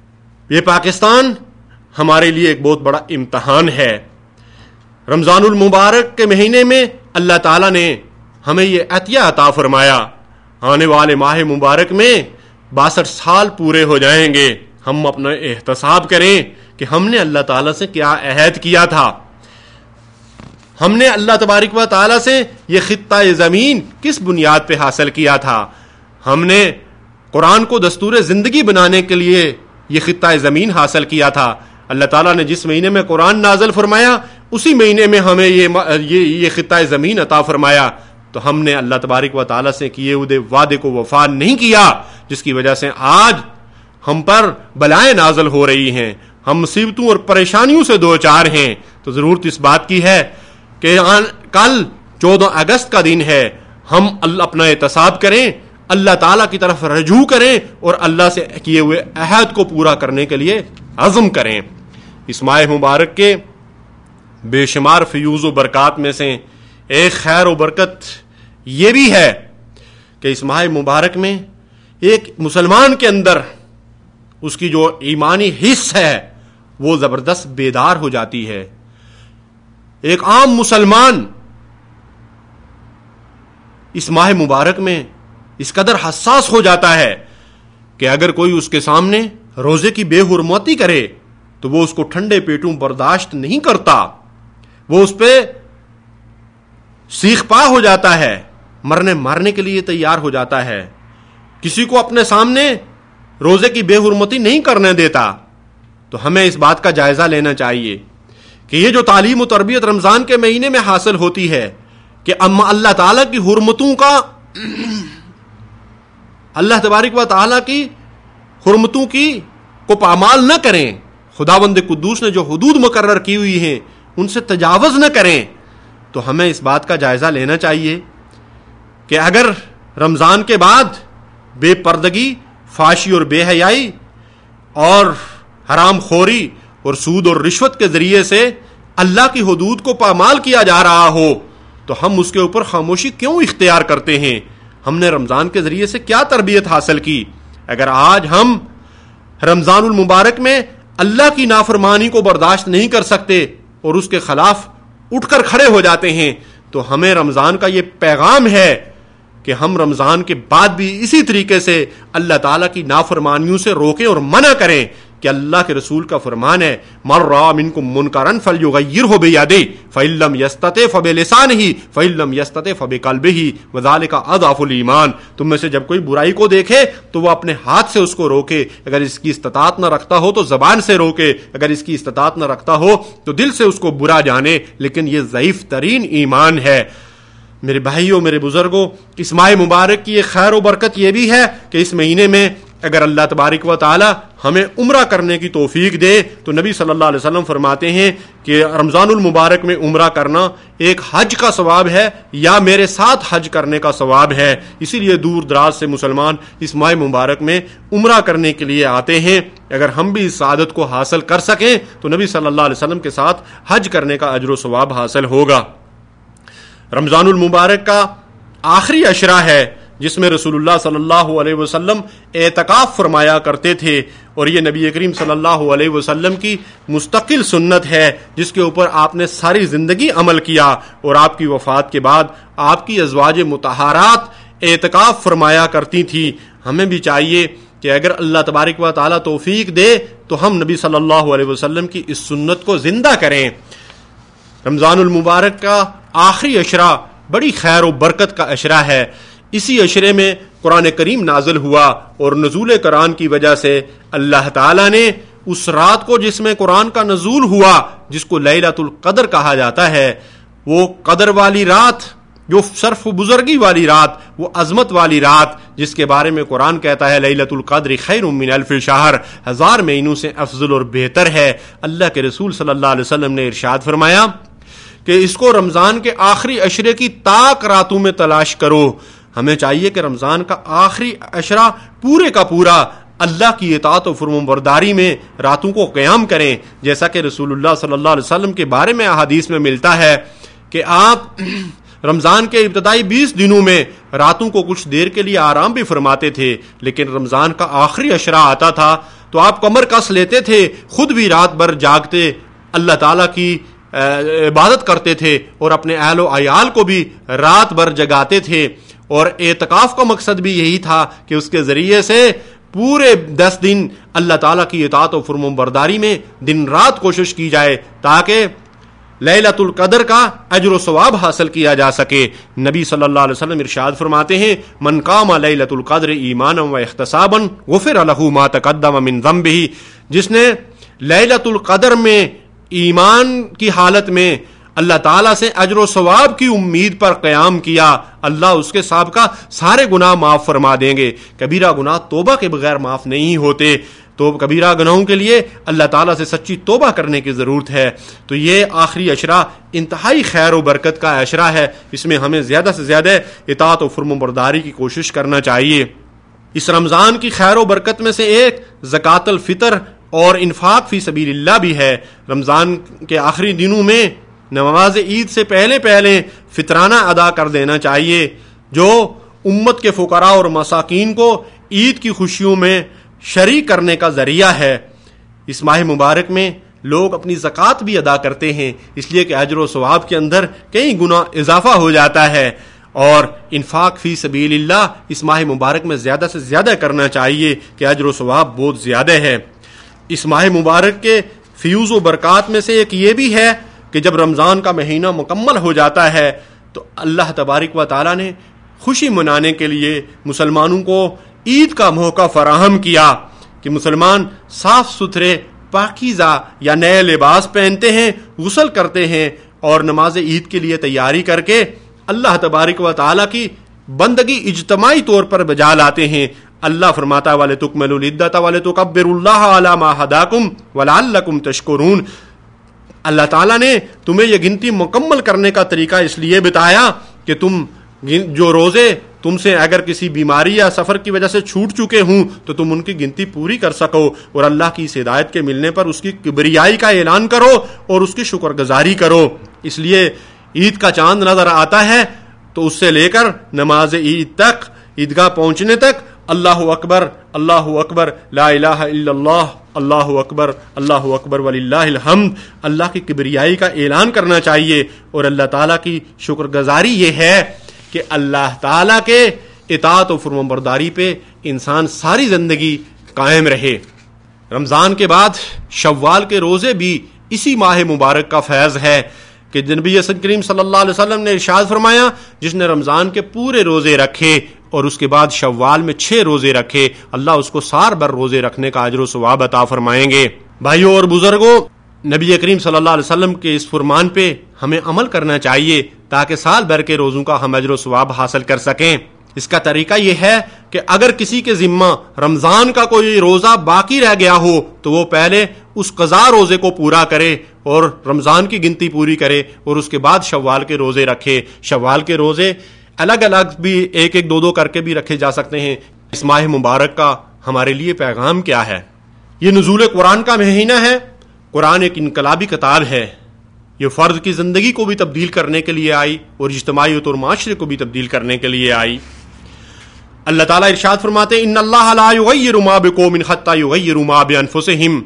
یہ پاکستان ہمارے لیے ایک بہت بڑا امتحان ہے۔ رمضان المبارک کے مہینے میں اللہ تعالیٰ نے ہمیں یہ عطیہ عطا فرمایا، آنے والے ماہ مبارک میں 62 سال پورے ہو جائیں گے۔ ہم اپنا احتساب کریں کہ ہم نے اللہ تعالیٰ سے کیا عہد کیا تھا، ہم نے اللہ تبارک و تعالیٰ سے یہ خطہ زمین کس بنیاد پہ حاصل کیا تھا۔ ہم نے قرآن کو دستور زندگی بنانے کے لیے یہ خطہ زمین حاصل کیا تھا۔ اللہ تعالیٰ نے جس مہینے میں قرآن نازل فرمایا اسی مہینے میں ہمیں یہ خطہ زمین عطا فرمایا، تو ہم نے اللہ تبارک و تعالیٰ سے کیے ہوئے وعدے کو وفا نہیں کیا، جس کی وجہ سے آج ہم پر بلائیں نازل ہو رہی ہیں، ہم مصیبتوں اور پریشانیوں سے دوچار ہیں۔ تو ضرورت اس بات کی ہے کہ کل 14 اگست کا دن ہے، ہم اپنا احتساب کریں، اللہ تعالیٰ کی طرف رجوع کریں اور اللہ سے کیے ہوئے عہد کو پورا کرنے کے لیے عزم کریں۔ اس ماہ مبارک کے بے شمار فیوز و برکات میں سے ایک خیر و برکت یہ بھی ہے کہ اس ماہ مبارک میں ایک مسلمان کے اندر اس کی جو ایمانی حص ہے وہ زبردست بیدار ہو جاتی ہے۔ ایک عام مسلمان اس ماہ مبارک میں اس قدر حساس ہو جاتا ہے کہ اگر کوئی اس کے سامنے روزے کی بے حرمتی کرے تو وہ اس کو ٹھنڈے پیٹوں برداشت نہیں کرتا، وہ اس پہ سیخ پا ہو جاتا ہے، مارنے کے لیے تیار ہو جاتا ہے، کسی کو اپنے سامنے روزے کی بے حرمتی نہیں کرنے دیتا۔ تو ہمیں اس بات کا جائزہ لینا چاہیے کہ یہ جو تعلیم و تربیت رمضان کے مہینے میں حاصل ہوتی ہے کہ اما اللہ تعالیٰ کی حرمتوں کا، اللہ تبارک و تعالیٰ کی حرمتوں کی کو پامال نہ کریں، خداوند قدوس نے جو حدود مقرر کی ہوئی ہیں ان سے تجاوز نہ کریں، تو ہمیں اس بات کا جائزہ لینا چاہیے کہ اگر رمضان کے بعد بے پردگی، فحاشی اور بے حیائی اور حرام خوری اور سود اور رشوت کے ذریعے سے اللہ کی حدود کو پامال کیا جا رہا ہو تو ہم اس کے اوپر خاموشی کیوں اختیار کرتے ہیں؟ ہم نے رمضان کے ذریعے سے کیا تربیت حاصل کی؟ اگر آج ہم رمضان المبارک میں اللہ کی نافرمانی کو برداشت نہیں کر سکتے اور اس کے خلاف اٹھ کر کھڑے ہو جاتے ہیں تو ہمیں رمضان کا یہ پیغام ہے کہ ہم رمضان کے بعد بھی اسی طریقے سے اللہ تعالیٰ کی نافرمانیوں سے روکیں اور منع کریں کہ اللہ کے رسول کا فرمان ہے من رأى منکم منکرا فلیغیرہ بیدہ فإن لم یستطع فبلسانہ فإن لم یستطع فبقلبہ وذلک اضعف الایمان۔ تم میں سے جب کوئی برائی کو دیکھے تو وہ اپنے ہاتھ سے اس کو روکے، اگر اس کی استطاعت نہ رکھتا ہو تو زبان سے روکے، اگر اس کی استطاعت نہ رکھتا ہو تو دل سے اس کو برا جانے، لیکن یہ ضعیف ترین ایمان ہے۔ میرے بھائیوں، میرے بزرگوں، اس ماہ مبارک کی ایک خیر و برکت یہ بھی ہے کہ اس مہینے میں اگر اللہ تبارک و تعالی ہمیں عمرہ کرنے کی توفیق دے تو نبی صلی اللہ علیہ وسلم فرماتے ہیں کہ رمضان المبارک میں عمرہ کرنا ایک حج کا ثواب ہے یا میرے ساتھ حج کرنے کا ثواب ہے۔ اسی لیے دور دراز سے مسلمان اس ماہ مبارک میں عمرہ کرنے کے لیے آتے ہیں۔ اگر ہم بھی اس سعادت کو حاصل کر سکیں تو نبی صلی اللہ علیہ وسلم کے ساتھ حج کرنے کا اجر و ثواب حاصل ہوگا۔ رمضان المبارک کا آخری عشرہ ہے جس میں رسول اللہ صلی اللہ علیہ وسلم اعتکاف فرمایا کرتے تھے، اور یہ نبی کریم صلی اللہ علیہ وسلم کی مستقل سنت ہے جس کے اوپر آپ نے ساری زندگی عمل کیا، اور آپ کی وفات کے بعد آپ کی ازواج مطہرات اعتکاف فرمایا کرتی تھیں۔ ہمیں بھی چاہیے کہ اگر اللہ تبارک و تعالیٰ توفیق دے تو ہم نبی صلی اللہ علیہ وسلم کی اس سنت کو زندہ کریں۔ رمضان المبارک کا آخری عشرہ بڑی خیر و برکت کا عشرہ ہے۔ اسی عشرے میں قرآن کریم نازل ہوا، اور نزول قرآن کی وجہ سے اللہ تعالیٰ نے اس رات کو جس میں قرآن کا نزول ہوا، جس کو لیلۃ القدر کہا جاتا ہے، وہ قدر والی رات، جو شرف و بزرگی والی رات، وہ عظمت والی رات جس کے بارے میں قرآن کہتا ہے لیلۃ القدر خیر من الف شہر، 1000 مہینوں سے افضل اور بہتر ہے۔ اللہ کے رسول صلی اللہ علیہ وسلم نے ارشاد فرمایا کہ اس کو رمضان کے آخری عشرے کی طاق راتوں میں تلاش کرو۔ ہمیں چاہیے کہ رمضان کا آخری عشرہ پورے کا پورا اللہ کی اطاعت و فرمانبرداری میں راتوں کو قیام کریں، جیسا کہ رسول اللہ صلی اللہ علیہ وسلم کے بارے میں احادیث میں ملتا ہے کہ آپ رمضان کے ابتدائی 20 دنوں میں راتوں کو کچھ دیر کے لیے آرام بھی فرماتے تھے، لیکن رمضان کا آخری عشرہ آتا تھا تو آپ کمر کس لیتے تھے، خود بھی رات بھر جاگتے اللہ تعالیٰ کی عبادت کرتے تھے اور اپنے اہل و عیال کو بھی رات بھر جگاتے تھے، اور اعتکاف کا مقصد بھی یہی تھا کہ اس کے ذریعے سے پورے 10 دن اللہ تعالیٰ کی اطاعت و فرمان برداری میں دن رات کوشش کی جائے تاکہ لیلۃ القدر کا اجر و ثواب حاصل کیا جا سکے۔ نبی صلی اللہ علیہ وسلم ارشاد فرماتے ہیں، من قام لیلۃ القدر ایمانا و احتسابا غفر له ما تقدم من ذنبه، جس نے لیلۃ القدر میں ایمان کی حالت میں اللہ تعالیٰ سے اجر و ثواب کی امید پر قیام کیا، اللہ اس کے سابقہ سارے گناہ معاف فرما دیں گے۔ کبیرہ گناہ توبہ کے بغیر معاف نہیں ہوتے، تو کبیرہ گناہوں کے لیے اللہ تعالیٰ سے سچی توبہ کرنے کی ضرورت ہے۔ تو یہ آخری عشرہ انتہائی خیر و برکت کا عشرہ ہے، اس میں ہمیں زیادہ سے زیادہ اطاعت و فرمان برداری کی کوشش کرنا چاہیے۔ اس رمضان کی خیر و برکت میں سے ایک زکوٰۃ الفطر اور انفاق فی سبیل اللہ بھی ہے۔ رمضان کے آخری دنوں میں نماز عید سے پہلے فطرانہ ادا کر دینا چاہیے، جو امت کے فقراء اور مساکین کو عید کی خوشیوں میں شریک کرنے کا ذریعہ ہے۔ اس ماہ مبارک میں لوگ اپنی زکوٰۃ بھی ادا کرتے ہیں، اس لیے کہ اجر و ثواب کے اندر کئی گنا اضافہ ہو جاتا ہے، اور انفاق فی سبیل اللہ اس ماہ مبارک میں زیادہ سے زیادہ کرنا چاہیے کہ اجر و ثواب بہت زیادہ ہے۔ اس ماہ مبارک کے فیوز و برکات میں سے ایک یہ بھی ہے کہ جب رمضان کا مہینہ مکمل ہو جاتا ہے تو اللہ تبارک و تعالیٰ نے خوشی منانے کے لیے مسلمانوں کو عید کا موقع فراہم کیا کہ مسلمان صاف ستھرے پاکیزہ یا نئے لباس پہنتے ہیں، غسل کرتے ہیں اور نماز عید کے لیے تیاری کر کے اللہ تبارک و تعالیٰ کی بندگی اجتماعی طور پر بجا لاتے ہیں۔ اللہ فرماتا وَلِتُكْمِلُوا الْعِدَّةَ وَلِتُكَبِّرُوا اللَّهَ عَلَى مَا هَدَاكُمْ وَلَعَلَّكُمْ تَشْكُرُونَ۔ اللہ تعالیٰ نے تمہیں یہ گنتی مکمل کرنے کا طریقہ اس لیے بتایا کہ تم جو روزے تم سے اگر کسی بیماری یا سفر کی وجہ سے چھوٹ چکے ہوں تو تم ان کی گنتی پوری کر سکو، اور اللہ کی اس ہدایت کے ملنے پر اس کی کبریائی کا اعلان کرو اور اس کی شکر گزاری کرو۔ اس لیے عید کا چاند نظر آتا ہے تو اس سے لے کر نماز عید تک، عیدگاہ پہنچنے تک اللہ اکبر اللہ اکبر لا الہ الا اللہ اللہ اکبر وللہ الحمد، اللہ کی کبریائی کا اعلان کرنا چاہیے۔ اور اللہ تعالیٰ کی شکر گزاری یہ ہے کہ اللہ تعالیٰ کے اطاعت و فرمان برداری پہ انسان ساری زندگی قائم رہے۔ رمضان کے بعد شوال کے روزے بھی اسی ماہ مبارک کا فیض ہے کہ نبی کریم صلی اللہ علیہ وسلم نے ارشاد فرمایا، جس نے رمضان کے پورے روزے رکھے اور اس کے بعد شوال میں 6 روزے رکھے، اللہ اس کو سال بھر روزے رکھنے کا اجر و ثواب عطا فرمائیں گے۔ بھائیوں اور بزرگوں، نبی کریم صلی اللہ علیہ وسلم کے اس فرمان پہ ہمیں عمل کرنا چاہیے تاکہ سال بھر کے روزوں کا ہم اجر و ثواب حاصل کر سکیں۔ اس کا طریقہ یہ ہے کہ اگر کسی کے ذمہ رمضان کا کوئی روزہ باقی رہ گیا ہو تو وہ پہلے اس قضا روزے کو پورا کرے اور رمضان کی گنتی پوری کرے، اور اس کے بعد شوال کے روزے رکھے۔ شوال کے روزے الگ الگ بھی ایک ایک دو کر کے بھی رکھے جا سکتے ہیں۔ اس ماہ مبارک کا ہمارے لیے پیغام کیا ہے؟ یہ نزول قرآن کا مہینہ ہے۔ قرآن ایک انقلابی کتاب ہے، یہ فرد کی زندگی کو بھی تبدیل کرنے کے لیے آئی اور اجتماعیت اور معاشرے کو بھی تبدیل کرنے کے لیے آئی۔ اللہ تعالیٰ ارشاد فرماتے ہیں، ان اللہ لا یغیر ما بقوم حتی یغیروا ما بانفسہم،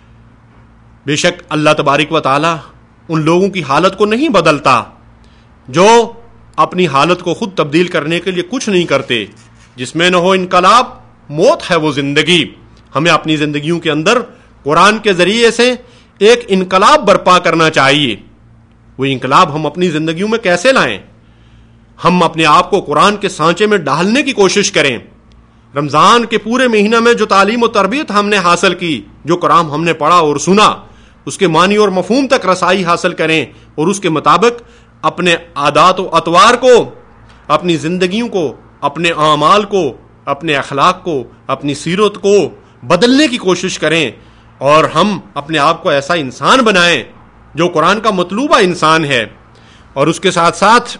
بے شک اللہ تبارک و تعالیٰ ان لوگوں کی حالت کو نہیں بدلتا جو اپنی حالت کو خود تبدیل کرنے کے لیے کچھ نہیں کرتے۔ جس میں نہ ہو انقلاب، موت ہے وہ زندگی۔ ہمیں اپنی زندگیوں کے اندر قرآن کے ذریعے سے ایک انقلاب برپا کرنا چاہیے۔ وہ انقلاب ہم اپنی زندگیوں میں کیسے لائیں؟ ہم اپنے آپ کو قرآن کے سانچے میں ڈالنے کی کوشش کریں۔ رمضان کے پورے مہینہ میں جو تعلیم و تربیت ہم نے حاصل کی، جو کلام ہم نے پڑھا اور سنا، اس کے معنی اور مفہوم تک رسائی حاصل کریں اور اس کے مطابق اپنے عادات و اطوار کو، اپنی زندگیوں کو، اپنے اعمال کو، اپنے اخلاق کو، اپنی سیرت کو بدلنے کی کوشش کریں، اور ہم اپنے آپ کو ایسا انسان بنائیں جو قرآن کا مطلوبہ انسان ہے۔ اور اس کے ساتھ ساتھ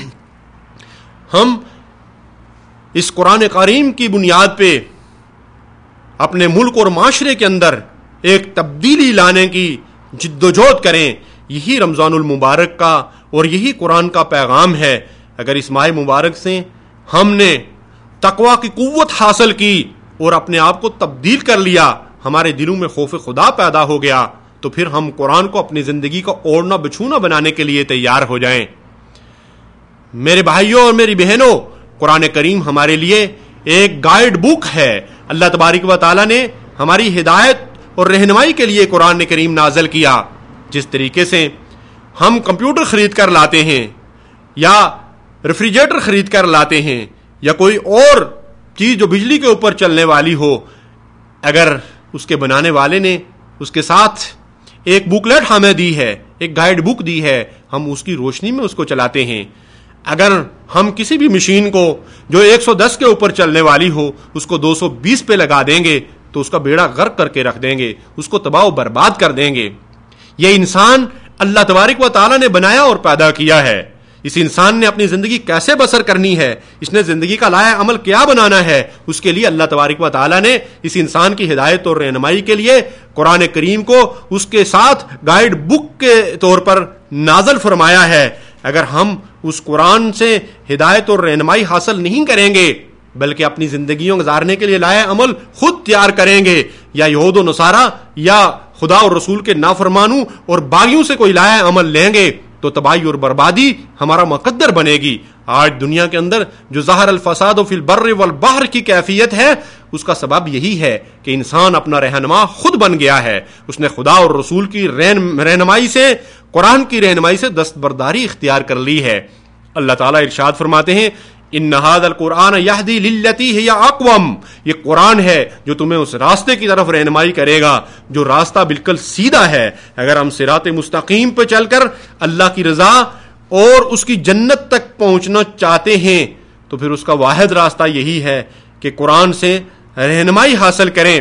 ہم اس قرآن کریم کی بنیاد پہ اپنے ملک اور معاشرے کے اندر ایک تبدیلی لانے کی جد و جہد کریں۔ یہی رمضان المبارک کا اور یہی قرآن کا پیغام ہے. اگر اس ماہ مبارک سے ہم نے تقوی کی قوت حاصل کی اور اپنے آپ کو تبدیل کر لیا، ہمارے دلوں میں خوف خدا پیدا ہو گیا، تو پھر ہم قرآن کو اپنی زندگی کا اوڑھنا بچھونا بنانے کے لیے تیار ہو جائیں. میرے بھائیوں اور میری بہنوں، قرآن کریم ہمارے لیے ایک گائیڈ بک ہے. اللہ تبارک و تعالیٰ نے ہماری ہدایت اور رہنمائی کے لیے قرآن کریم نازل کیا. جس طریقے سے ہم کمپیوٹر خرید کر لاتے ہیں یا ریفریجریٹر خرید کر لاتے ہیں یا کوئی اور چیز جو بجلی کے اوپر چلنے والی ہو، اگر اس کے بنانے والے نے اس کے ساتھ ایک بکلیٹ ہمیں دی ہے، ایک گائیڈ بک دی ہے، ہم اس کی روشنی میں اس کو چلاتے ہیں. اگر ہم کسی بھی مشین کو جو 110 کے اوپر چلنے والی ہو اس کو 220 پہ لگا دیں گے تو اس کا بیڑا غرق کر کے رکھ دیں گے، اس کو تباہ و برباد کر دیں گے. یہ انسان اللہ تبارک و تعالیٰ نے بنایا اور پیدا کیا ہے. اس انسان نے اپنی زندگی کیسے بسر کرنی ہے، اس نے زندگی کا لائحہ عمل کیا بنانا ہے، اس کے لیے اللہ تبارک و تعالیٰ نے اس انسان کی ہدایت اور رہنمائی کے لیے قرآن کریم کو اس کے ساتھ گائیڈ بک کے طور پر نازل فرمایا ہے. اگر ہم اس قرآن سے ہدایت اور رہنمائی حاصل نہیں کریں گے بلکہ اپنی زندگیوں گزارنے کے لیے لائحہ عمل خود تیار کریں گے، یا یہود و نصارہ یا خدا اور رسول کے نافرمانوں اور باغیوں سے کوئی لائحہ عمل لیں گے تو تباہی اور بربادی ہمارا مقدر بنے گی. آج دنیا کے اندر جو ظہر الفساد فی البر والبحر کی کیفیت ہے، اس کا سبب یہی ہے کہ انسان اپنا رہنما خود بن گیا ہے. اس نے خدا اور رسول کی رہنمائی سے، قرآن کی رہنمائی سے دستبرداری اختیار کر لی ہے. اللہ تعالیٰ ارشاد فرماتے ہیں ان ھذا القرآن یہدی للتی ہی اقوم، یہ قرآن ہے جو تمہیں اس راستے کی طرف رہنمائی کرے گا جو راستہ بالکل سیدھا ہے. اگر ہم صراط مستقیم پہ چل کر اللہ کی رضا اور اس کی جنت تک پہنچنا چاہتے ہیں تو پھر اس کا واحد راستہ یہی ہے کہ قرآن سے رہنمائی حاصل کریں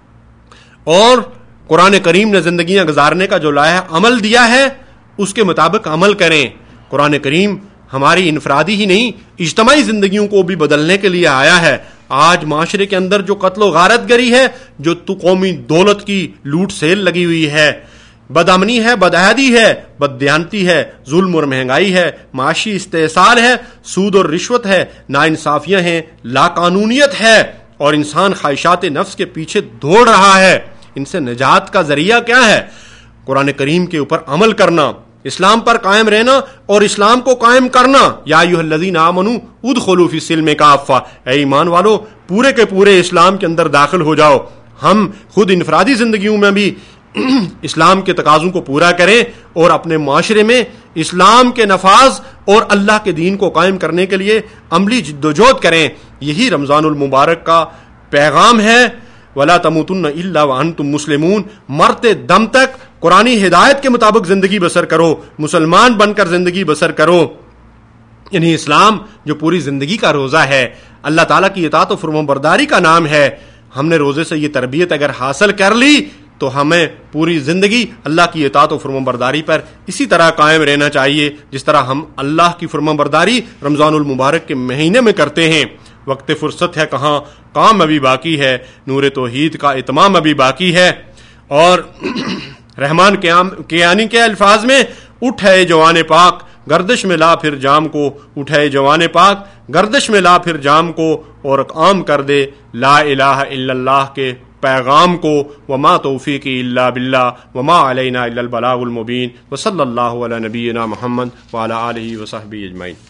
اور قرآن کریم نے زندگیاں گزارنے کا جو لائحہ عمل دیا ہے اس کے مطابق عمل کریں. قرآن کریم ہماری انفرادی ہی نہیں اجتماعی زندگیوں کو بھی بدلنے کے لیے آیا ہے. آج معاشرے کے اندر جو قتل و غارت گری ہے، جو تو قومی دولت کی لوٹ سیل لگی ہوئی ہے، بد امنی ہے، بدعہدی ہے، بددیانتی ہے، ظلم اور مہنگائی ہے، معاشی استحصال ہے، سود اور رشوت ہے، ناانصافیاں ہیں، لاقانونیت ہے اور انسان خواہشات نفس کے پیچھے دوڑ رہا ہے. ان سے نجات کا ذریعہ کیا ہے؟ قرآن کریم کے اوپر عمل کرنا، اسلام پر قائم رہنا اور اسلام کو قائم کرنا. یا ایھا الذین آمنوا ادخلوا فی السلم کافہ، اے ایمان والو پورے کے پورے اسلام کے اندر داخل ہو جاؤ. ہم خود انفرادی زندگیوں میں بھی اسلام کے تقاضوں کو پورا کریں اور اپنے معاشرے میں اسلام کے نفاذ اور اللہ کے دین کو قائم کرنے کے لیے عملی جدوجہد کریں. یہی رمضان المبارک کا پیغام ہے. وَلَا تَمُوتُنَّ إِلَّا وَأَنْتُمْ مُسْلِمُونَ، مرتے دم تک قرآنی ہدایت کے مطابق زندگی بسر کرو، مسلمان بن کر زندگی بسر کرو. یعنی اسلام جو پوری زندگی کا روزہ ہے، اللہ تعالیٰ کی اطاعت و فرمانبرداری کا نام ہے. ہم نے روزے سے یہ تربیت اگر حاصل کر لی تو ہمیں پوری زندگی اللہ کی اطاعت و فرمانبرداری پر اسی طرح قائم رہنا چاہیے جس طرح ہم اللہ کی فرمانبرداری رمضان المبارک کے مہینے میں کرتے ہیں. وقت فرصت ہے کہاں، کام ابھی باقی ہے، نور توحید کا اتمام ابھی باقی ہے. اور رحمان کیانی کے الفاظ میں اٹھے جوان پاک گردش میں لا پھر جام کو، اٹھے جوان پاک گردش میں لا پھر جام کو اور عام کر دے لا الہ الا اللہ کے پیغام کو. وما توفیقی الا باللہ وما علینا الا البلاغ المبین. وصلی اللہ علی نبینا محمد وعلی آلہ وصحبہ اجمعین.